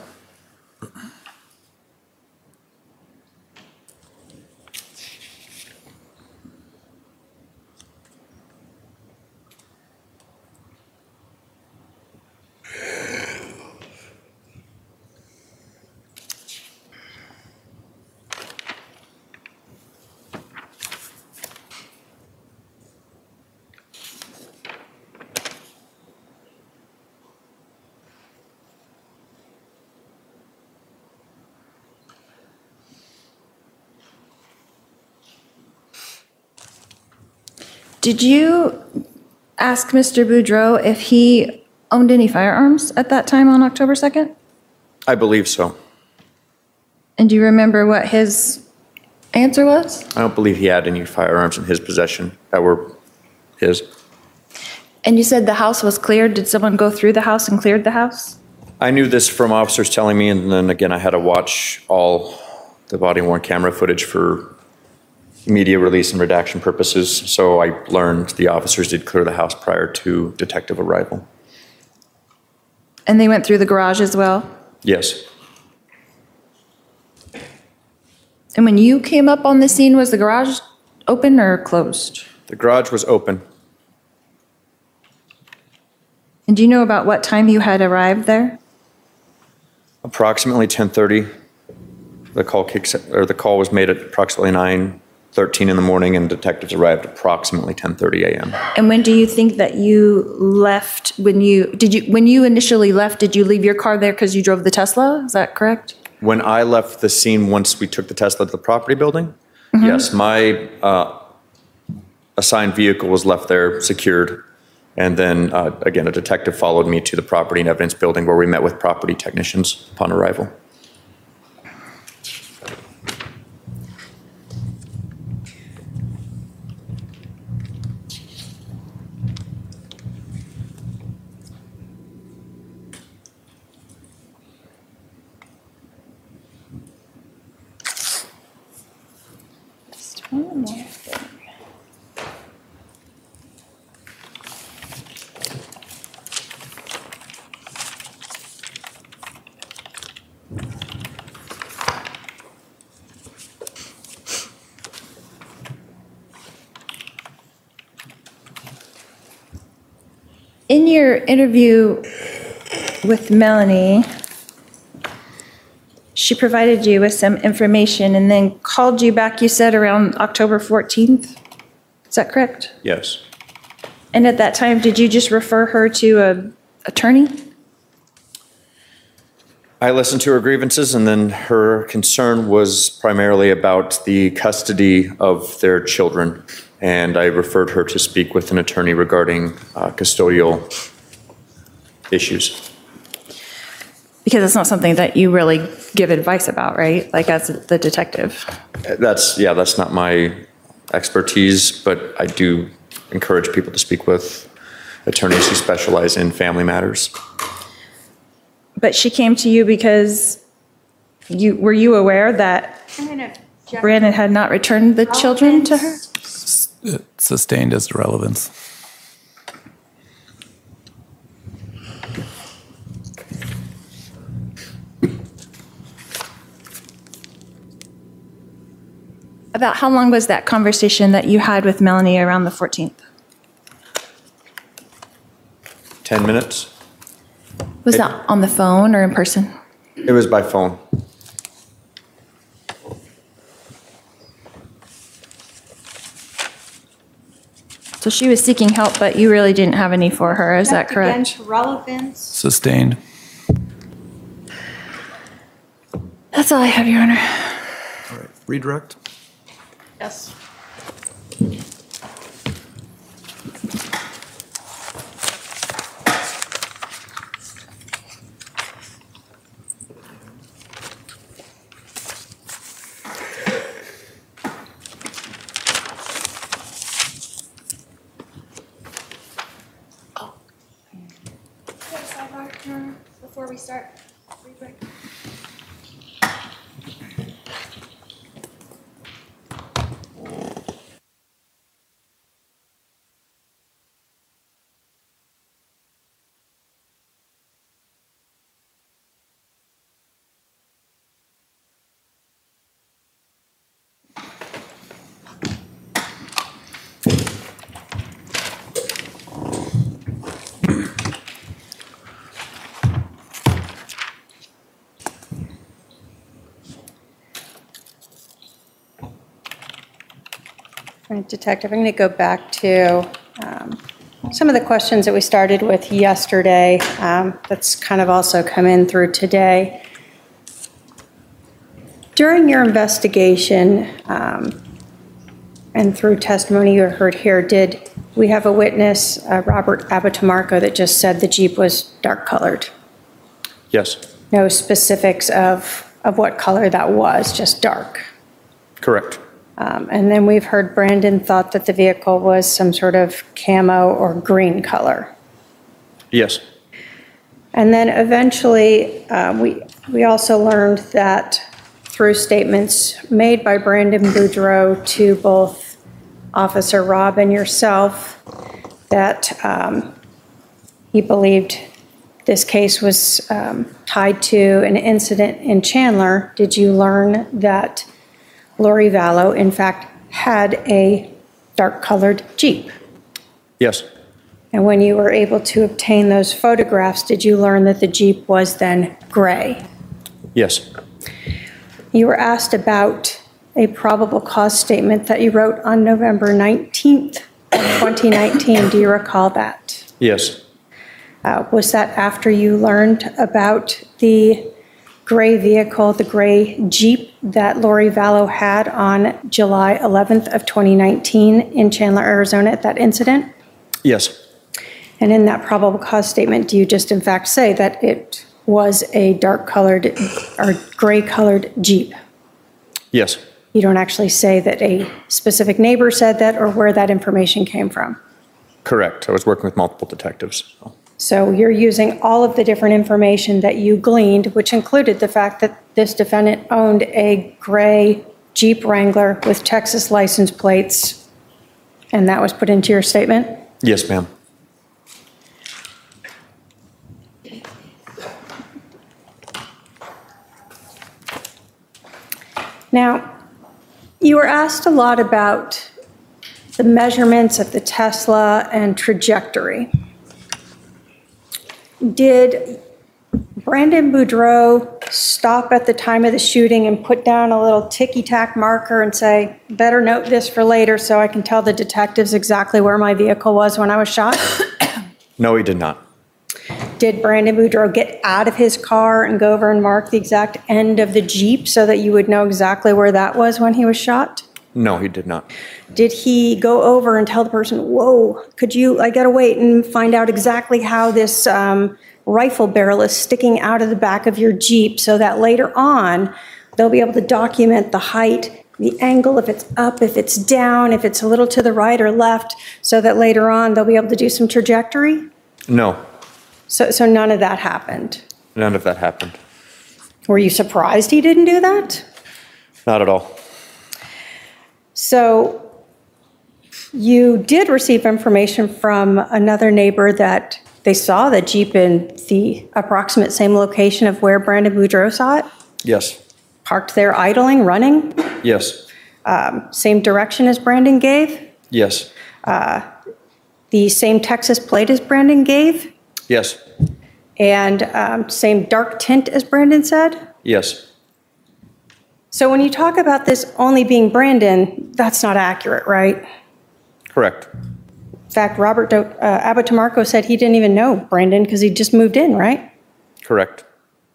Did you ask Mister Boudreau if he owned any firearms at that time on October second? I believe so. And do you remember what his answer was? I don't believe he had any firearms in his possession that were his. And you said the house was cleared. Did someone go through the house and cleared the house? I knew this from officers telling me, and then again, I had to watch all the body-worn camera footage for media release and redaction purposes, so I learned the officers did clear the house prior to detective arrival. And they went through the garage as well? Yes. And when you came up on the scene, was the garage open or closed? The garage was open. And do you know about what time you had arrived there? Approximately ten thirty. The call kicks, or the call was made at approximately nine thirteen in the morning, and detectives arrived approximately ten thirty a m And when do you think that you left? When you did you when you initially left, did you leave your car there because you drove the Tesla? Is that correct? When I left the scene, once we took the Tesla to the property building, yes, my uh, assigned vehicle was left there secured. And then, uh, again, a detective followed me to the property and evidence building where we met with property technicians upon arrival. Just one more thing. In your interview with Melanie, she provided you with some information and then called you back, you said, around October fourteenth? Is that correct? Yes. And at that time, did you just refer her to a attorney? I listened to her grievances, and then her concern was primarily about the custody of their children. And I referred her to speak with an attorney regarding uh, custodial issues. Because it's not something that you really give advice about, right? Like as the detective. That's, yeah, that's not my expertise, but I do encourage people to speak with attorneys who specialize in family matters. But she came to you because you, were you aware that Brandon had not returned the children to her? Sustained as irrelevance. About how long was that conversation that you had with Melanie around the fourteenth? Ten minutes? Was that on the phone or in person? It was by phone. So she was seeking help, but you really didn't have any for her, is that correct? Against relevance. Sustained. That's all I have, Your Honor. All right. Redirect. Yes. Before we start, redirect. Right, Detective, I'm going to go back to um, some of the questions that we started with yesterday. Um, that's kind of also come in through today. During your investigation um, and through testimony you heard here, did we have a witness, uh, Robert Abitamarco, that just said the Jeep was dark colored? Yes. No specifics of, of what color that was, just dark? Correct. Um, and then we've heard Brandon thought that the vehicle was some sort of camo or green color. Yes. And then eventually, uh, we, we also learned that through statements made by Brandon Boudreau to both Officer Rob and yourself, that um, he believed this case was um, tied to an incident in Chandler. Did you learn that Lori Vallow, in fact, had a dark-colored Jeep? Yes. And when you were able to obtain those photographs, did you learn that the Jeep was then gray? Yes. You were asked about a probable cause statement that you wrote on November nineteenth, twenty nineteen. Do you recall that? Yes. Uh, was that after you learned about the gray vehicle, the gray Jeep that Lori Vallow had on July eleventh of twenty nineteen in Chandler, Arizona at that incident? Yes. And in that probable cause statement, do you just in fact say that it was a dark-colored or gray-colored Jeep? Yes. You don't actually say that a specific neighbor said that or where that information came from? Correct. I was working with multiple detectives. So. So you're using all of the different information that you gleaned, which included the fact that this defendant owned a gray Jeep Wrangler with Texas license plates, and that was put into your statement? Yes, ma'am. Now, you were asked a lot about the measurements of the Tesla and trajectory. Did Brandon Boudreau stop at the time of the shooting and put down a little ticky-tack marker and say, better note this for later so I can tell the detectives exactly where my vehicle was when I was shot? No, he did not. did Brandon Boudreaux get out of his car and go over and mark the exact end of the Jeep so that you would know exactly where that was when he was shot? No, he did not. Did he go over and tell the person, whoa, could you, I gotta wait and find out exactly how this um, rifle barrel is sticking out of the back of your Jeep so that later on, they'll be able to document the height, the angle, if it's up, if it's down, if it's a little to the right or left, so that later on they'll be able to do some trajectory? No, So, so none of that happened. none of that happened. Were you surprised he didn't do that? Not at all. So you did receive information from another neighbor that they saw the Jeep in the approximate same location of where Brandon Boudreaux saw it, Yes, parked there idling, running, yes, same direction as Brandon gave, yes, the same Texas plate as Brandon gave, yes, and um, same dark tint as Brandon said. yes. So when you talk about this only being Brandon, that's not accurate, right? Correct. In fact, Robert Do- uh, Abbott Tamarco said he didn't even know Brandon because he just moved in, right? Correct.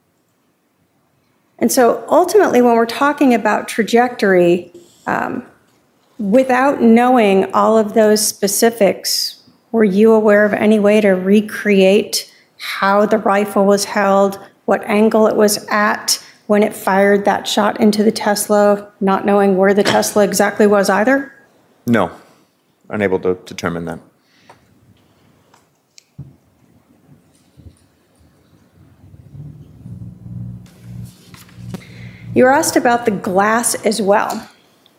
And so ultimately, when we're talking about trajectory, um, without knowing all of those specifics, were you aware of any way to recreate how the rifle was held, what angle it was at when it fired that shot into the Tesla, not knowing where the Tesla exactly was either? No, unable to determine that. You were asked about the glass as well.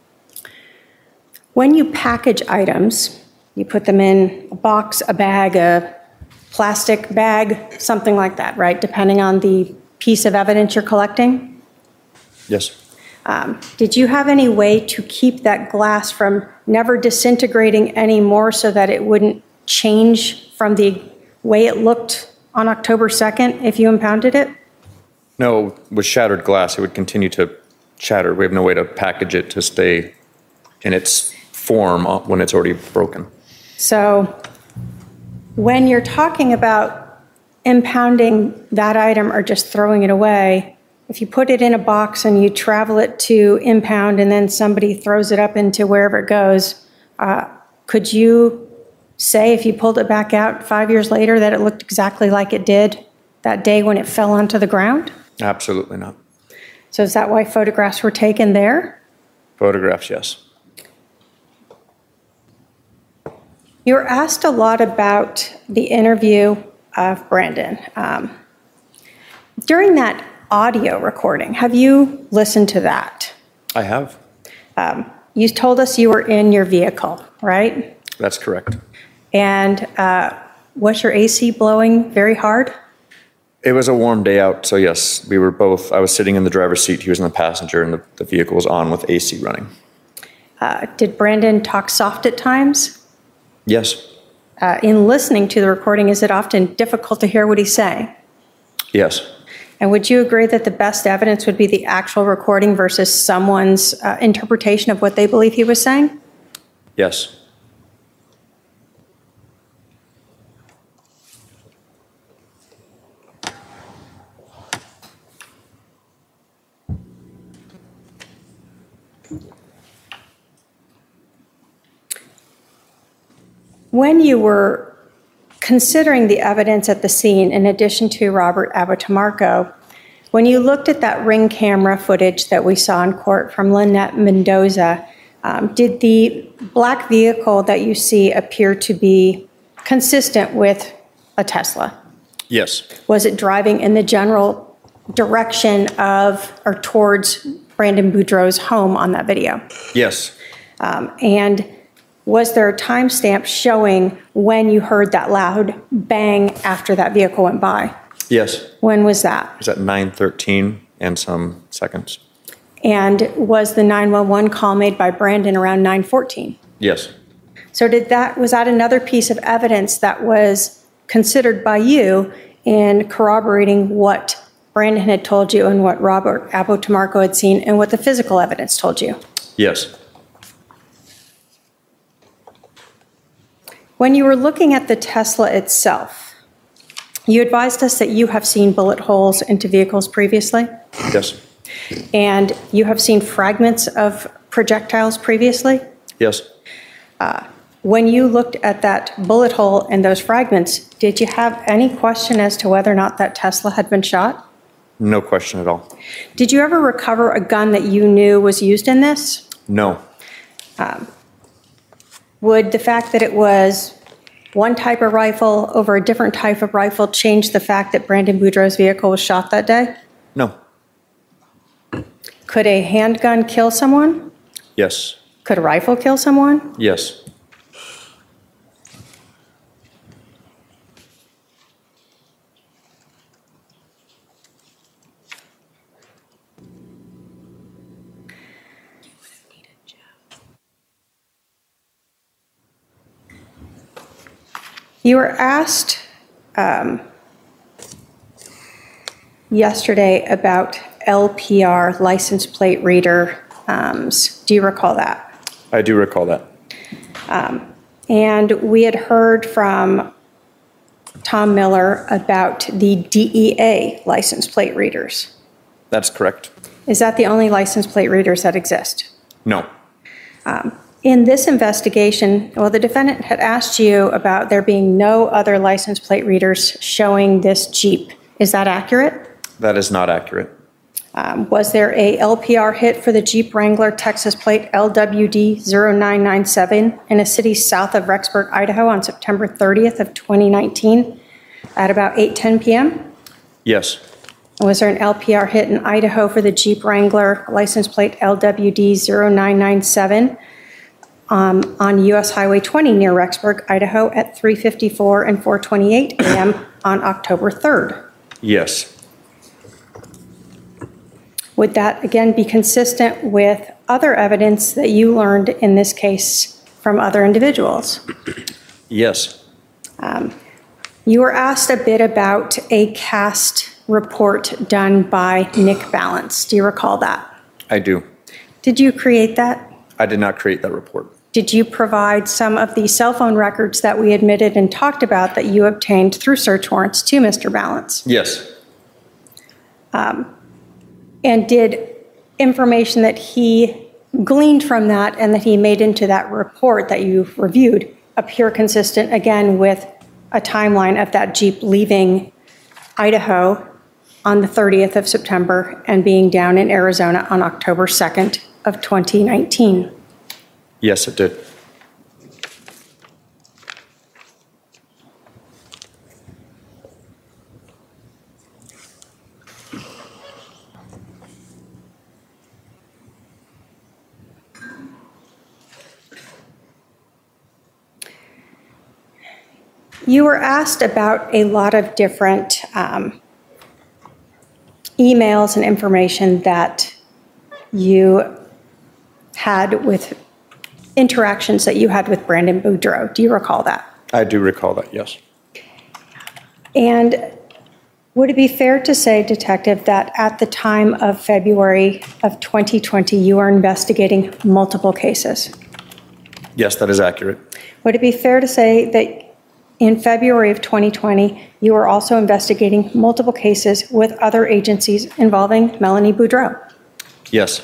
When you package items, you put them in a box, a bag, a plastic bag, something like that, right? Depending on the piece of evidence you're collecting. Yes. Um, did you have any way to keep that glass from never disintegrating anymore so that it wouldn't change from the way it looked on October second if you impounded it? No, with shattered glass, it would continue to shatter. We have no way to package it to stay in its form when it's already broken. So when you're talking about impounding that item or just throwing it away, if you put it in a box and you travel it to impound and then somebody throws it up into wherever it goes, uh, could you say if you pulled it back out five years later that it looked exactly like it did that day when it fell onto the ground? Absolutely not. So is that why photographs were taken there? Photographs, yes. You were asked a lot about the interview of Brandon. Um, during that audio recording, have you listened to that? I have. Um, you told us you were in your vehicle, right? That's correct. And uh, was your A C blowing very hard? It was a warm day out, so yes, we were both, I was sitting in the driver's seat, he was in the passenger, and the, the vehicle was on with A C running. Uh, did Brandon talk soft at times? Yes. Uh, in listening to the recording, is it often difficult to hear what he's saying? Yes. And would you agree that the best evidence would be the actual recording versus someone's uh, interpretation of what they believe he was saying? Yes. When you were considering the evidence at the scene, in addition to Robert Abbott Tamarco, when you looked at that Ring camera footage that we saw in court from Lynette Mendoza, um, did the black vehicle that you see appear to be consistent with a Tesla? Yes. Was it driving in the general direction of or towards Brandon Boudreaux's home on that video? Yes. Um, and was there a timestamp showing when you heard that loud bang after that vehicle went by? Yes. When was that? It was at nine thirteen and some seconds. And was the nine one one call made by Brandon around nine fourteen? Yes. So did that, was that another piece of evidence that was considered by you in corroborating what Brandon had told you and what Robert Abbott Tamarco had seen and what the physical evidence told you? Yes. When you were looking at the Tesla itself, You advised us that you have seen bullet holes into vehicles previously, Yes. and you have seen fragments of projectiles previously. Yes. When you looked at that bullet hole and those fragments, did you have any question as to whether or not that Tesla had been shot? No question at all. Did you ever recover a gun that you knew was used in this? No. Would the fact that it was one type of rifle over a different type of rifle change the fact that Brandon Boudreaux's vehicle was shot that day? No. Could a handgun kill someone? Yes. Could a rifle kill someone? Yes. You were asked um, yesterday about L P R, license plate reader. Um, do you recall that? I do recall that. And we had heard from Tom Miller about the D E A license plate readers. That's correct. Is that the only license plate readers that exist? No. In this investigation, well, the defendant had asked you about there being no other license plate readers showing this Jeep. Is that accurate? That is not accurate. Um, was there a L P R hit for the Jeep Wrangler Texas plate L W D zero nine nine seven in a city south of Rexburg, Idaho on September thirtieth of twenty nineteen at about eight ten p.m.? Yes. Was there an L P R hit in Idaho for the Jeep Wrangler license plate L W D zero nine nine seven um, on U S Highway twenty near Rexburg, Idaho at three fifty-four and four twenty-eight a.m. on October third? Yes. Would that again be consistent with other evidence that you learned in this case from other individuals? Yes. You were asked a bit about a cast report done by Nick Balance. Do you recall that? I do. Did you create that? I did not create that report. Did you provide some of the cell phone records that we admitted and talked about that you obtained through search warrants to Mister Balance? Yes. And did information that he gleaned from that and that he made into that report that you reviewed appear consistent again with a timeline of that Jeep leaving Idaho on the thirtieth of September and being down in Arizona on October second of twenty nineteen? Yes, it did. You were asked about a lot of different um, emails and information that you had with interactions that you had with Brandon Boudreaux. Do you recall that? I do recall that, yes. And would it be fair to say, Detective, that at the time of February of twenty twenty, you were investigating multiple cases? Yes, that is accurate. Would it be fair to say that in February of twenty twenty, you were also investigating multiple cases with other agencies involving Melanie Boudreaux? Yes.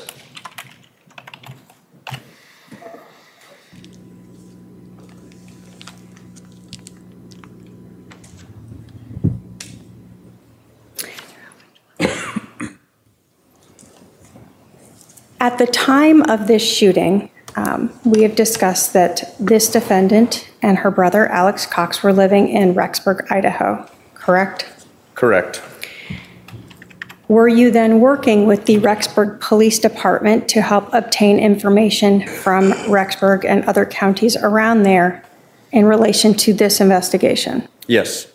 At the time of this shooting, um, we have discussed that this defendant and her brother, Alex Cox, were living in Rexburg, Idaho, correct? Correct. Were you then working with the Rexburg Police Department to help obtain information from Rexburg and other counties around there in relation to this investigation? Yes.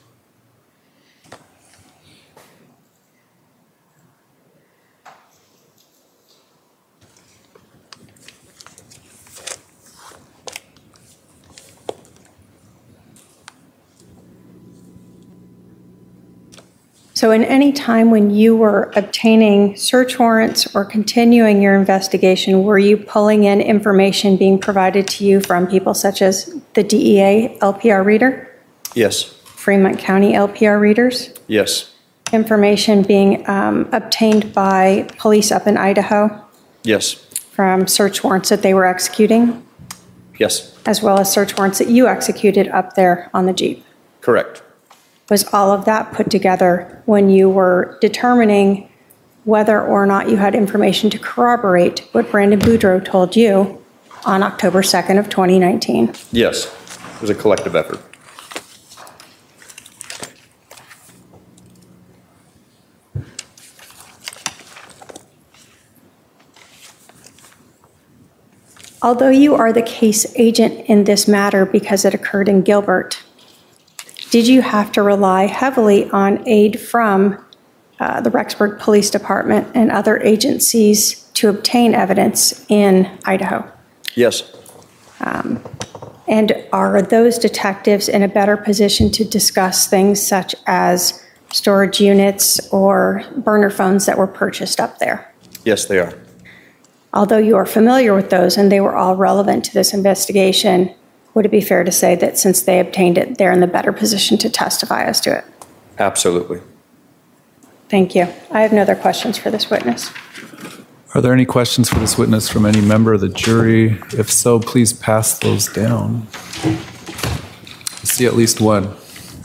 So in any time when you were obtaining search warrants or continuing your investigation, were you pulling in information being provided to you from people such as the D E A L P R reader? Yes. Fremont County L P R readers? Yes. Information being um, obtained by police up in Idaho Yes. from search warrants that they were executing, Yes. as well as search warrants that you executed up there on the Jeep. Correct. Was all of that put together when you were determining whether or not you had information to corroborate what Brandon Boudreaux told you on October second of twenty nineteen? Yes. It was a collective effort. Although you are the case agent in this matter because it occurred in Gilbert, did you have to rely heavily on aid from uh, the Rexburg Police Department and other agencies to obtain evidence in Idaho? Yes. Um, and are those detectives in a better position to discuss things such as storage units or burner phones that were purchased up there? Yes, they are. Although you are familiar with those and they were all relevant to this investigation, would it be fair to say that since they obtained it, they're in the better position to testify as to it? Absolutely. Thank you. I have no other questions for this witness. Are there any questions for this witness from any member of the jury? If so, please pass those down. I see at least one.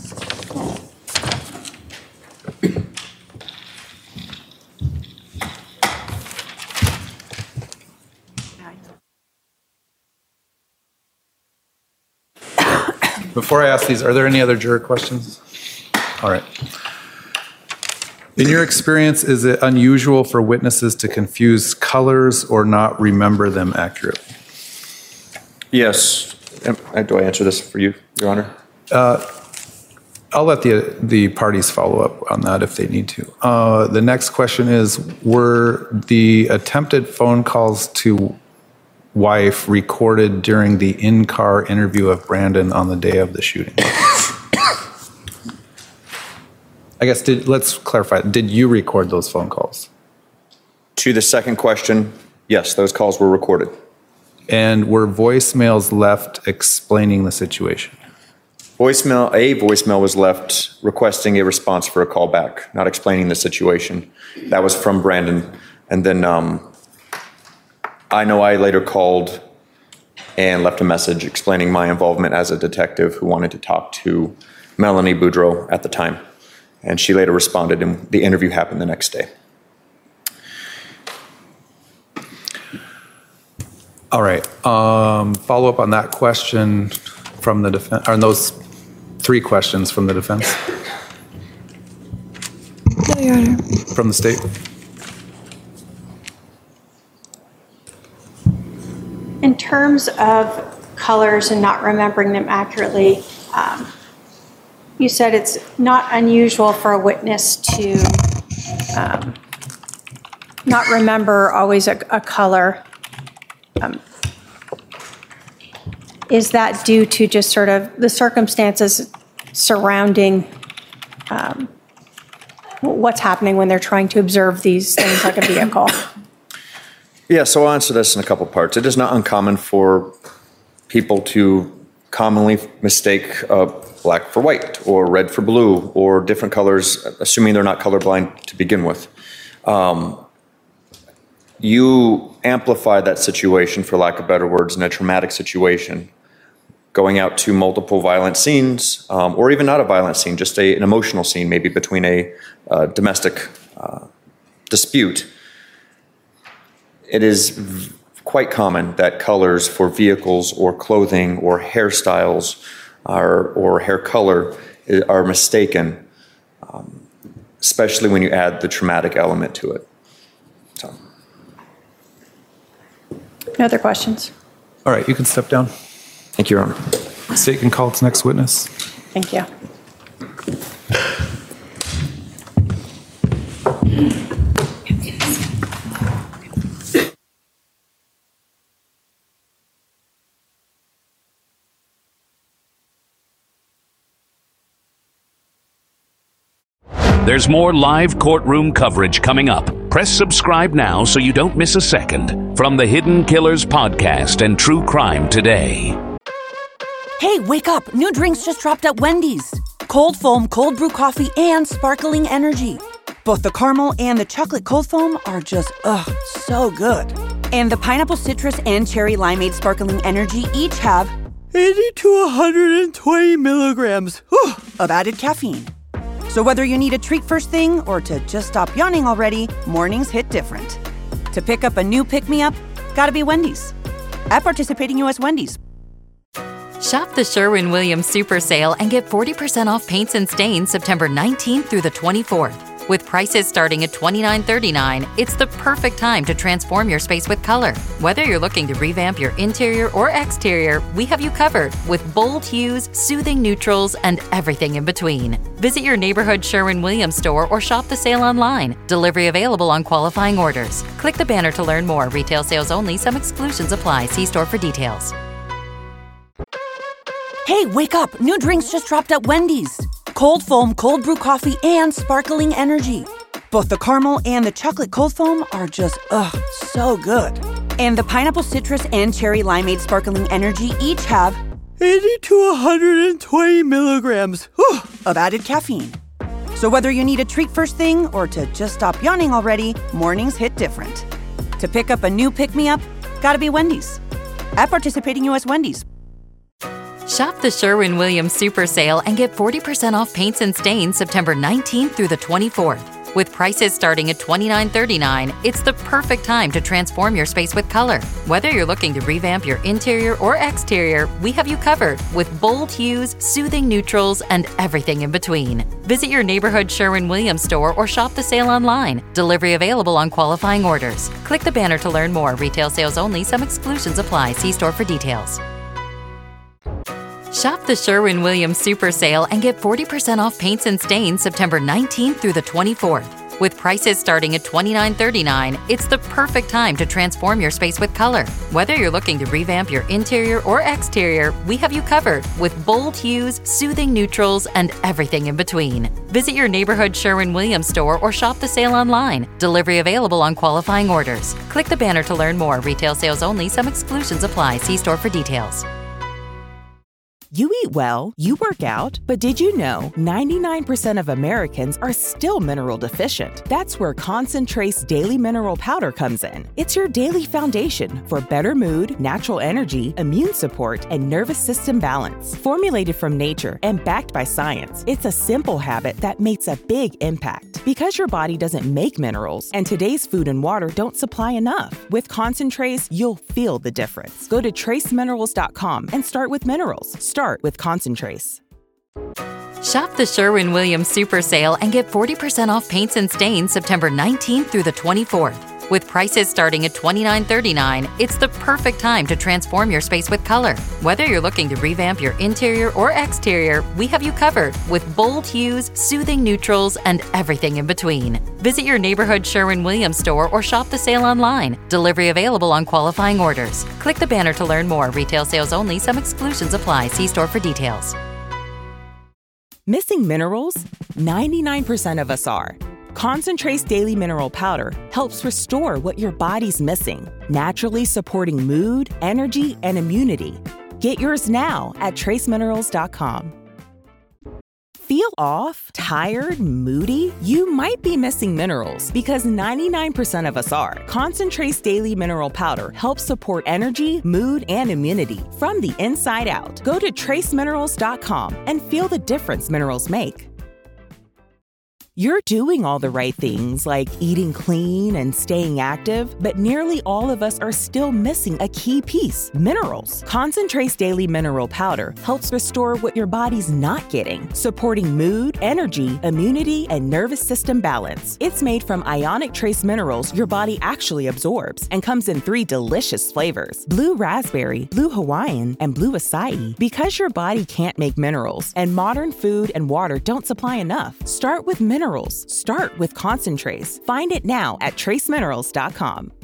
Before I ask these, are there any other juror questions? All right. In your experience, is it unusual for witnesses to confuse colors or not remember them accurately? Yes. Am- uh, Do I answer this for you, Your Honor? I'll let the the parties follow up on that if they need to. Uh, the next question is, were the attempted phone calls to wife recorded during the in-car interview of Brandon on the day of the shooting? I guess, did, let's clarify, did you record those phone calls? To the second question, yes, those calls were recorded. And were voicemails left explaining the situation? Voicemail, a voicemail was left requesting a response for a call back, not explaining the situation. That was from Brandon. And then um, I know I later called and left a message explaining my involvement as a detective who wanted to talk to Melanie Boudreaux at the time. And she later responded, and the interview happened the next day. All right. Um, follow up on that question from the defense, on those three questions from the defense? No, Your Honor. From the state? In terms of colors and not remembering them accurately, um, you said it's not unusual for a witness to um, not remember always a, a color. Um, is that due to just sort of the circumstances surrounding um, what's happening when they're trying to observe these things like a vehicle? Yeah, so I'll answer this in a couple parts. It is not uncommon for people to commonly mistake uh, black for white or red for blue or different colors, assuming they're not colorblind to begin with. Um, you amplify that situation, for lack of better words, in a traumatic situation, going out to multiple violent scenes, um, or even not a violent scene, just a, an emotional scene, maybe between a uh, domestic uh, dispute. It is v- quite common that colors for vehicles or clothing or hairstyles are, or hair color are mistaken, um, especially when you add the traumatic element to it. So. No other questions? All right, you can step down. Thank you, Your Honor. State can call its next witness. Thank you. There's more live courtroom coverage coming up. Press subscribe now so you don't miss a second from the Hidden Killers podcast and True Crime Today. Hey, wake up. New drinks just dropped at Wendy's. Cold foam, cold brew coffee, and sparkling energy. Both the caramel and the chocolate cold foam are just, ugh, so good. And the pineapple citrus and cherry limeade sparkling energy each have eighty to one hundred twenty milligrams whew, of added caffeine. So whether you need a treat first thing or to just stop yawning already, mornings hit different. To pick up a new pick-me-up, gotta be Wendy's. At participating U S Wendy's. Shop the Sherwin-Williams Super Sale and get forty percent off paints and stains September nineteenth through the twenty-fourth. With prices starting at twenty-nine thirty-nine, it's the perfect time to transform your space with color. Whether you're looking to revamp your interior or exterior, we have you covered with bold hues, soothing neutrals, and everything in between. Visit your neighborhood Sherwin-Williams store or shop the sale online. Delivery available on qualifying orders. Click the banner to learn more. Retail sales only. Some exclusions apply. See store for details. Hey, wake up! New drinks just dropped at Wendy's. Cold foam, cold brew coffee, and sparkling energy. Both the caramel and the chocolate cold foam are just, ugh, so good. And the pineapple citrus and cherry limeade sparkling energy each have eighty to one hundred twenty milligrams whew, of added caffeine. So whether you need a treat first thing or to just stop yawning already, mornings hit different. To pick up a new pick-me-up, gotta be Wendy's. At participating U S Wendy's. Shop the Sherwin-Williams Super Sale and get forty percent off paints and stains September nineteenth through the twenty-fourth. With prices starting at twenty-nine thirty-nine, it's the perfect time to transform your space with color. Whether you're looking to revamp your interior or exterior, we have you covered with bold hues, soothing neutrals, and everything in between. Visit your neighborhood Sherwin-Williams store or shop the sale online. Delivery available on qualifying orders. Click the banner to learn more. Retail sales only. Some exclusions apply. See store for details. Shop the Sherwin-Williams Super Sale and get forty percent off paints and stains September nineteenth through the twenty-fourth. With prices starting at twenty-nine thirty-nine, it's the perfect time to transform your space with color. Whether you're looking to revamp your interior or exterior, we have you covered with bold hues, soothing neutrals, and everything in between. Visit your neighborhood Sherwin-Williams store or shop the sale online. Delivery available on qualifying orders. Click the banner to learn more. Retail sales only. Some exclusions apply. See store for details. You eat well, you work out, but did you know ninety-nine percent of Americans are still mineral deficient? That's where Concentrace Daily Mineral Powder comes in. It's your daily foundation for better mood, natural energy, immune support, and nervous system balance. Formulated from nature and backed by science, it's a simple habit that makes a big impact. Because your body doesn't make minerals, and today's food and water don't supply enough. With Concentrace, you'll feel the difference. Go to trace minerals dot com and start with minerals. Start with Concentrace. Shop the Sherwin-Williams Super Sale and get forty percent off paints and stains September nineteenth through the twenty-fourth. With prices starting at twenty-nine thirty-nine, it's the perfect time to transform your space with color. Whether you're looking to revamp your interior or exterior, we have you covered with bold hues, soothing neutrals, and everything in between. Visit your neighborhood Sherwin-Williams store or shop the sale online. Delivery available on qualifying orders. Click the banner to learn more. Retail sales only. Some exclusions apply. See store for details. Missing minerals? ninety-nine percent of us are. Concentrace Daily Mineral Powder helps restore what your body's missing, naturally supporting mood, energy, and immunity. Get yours now at trace minerals dot com. Feel off, tired, moody? You might be missing minerals because ninety-nine percent of us are. Concentrace Daily Mineral Powder helps support energy, mood, and immunity from the inside out. Go to trace minerals dot com and feel the difference minerals make. You're doing all the right things like eating clean and staying active, but nearly all of us are still missing a key piece, minerals. Concentrace Daily Mineral Powder helps restore what your body's not getting, supporting mood, energy, immunity, and nervous system balance. It's made from ionic trace minerals your body actually absorbs and comes in three delicious flavors, blue raspberry, blue Hawaiian, and blue acai. Because your body can't make minerals and modern food and water don't supply enough, start with minerals. Start with Concentrace. Find it now at trace minerals dot com.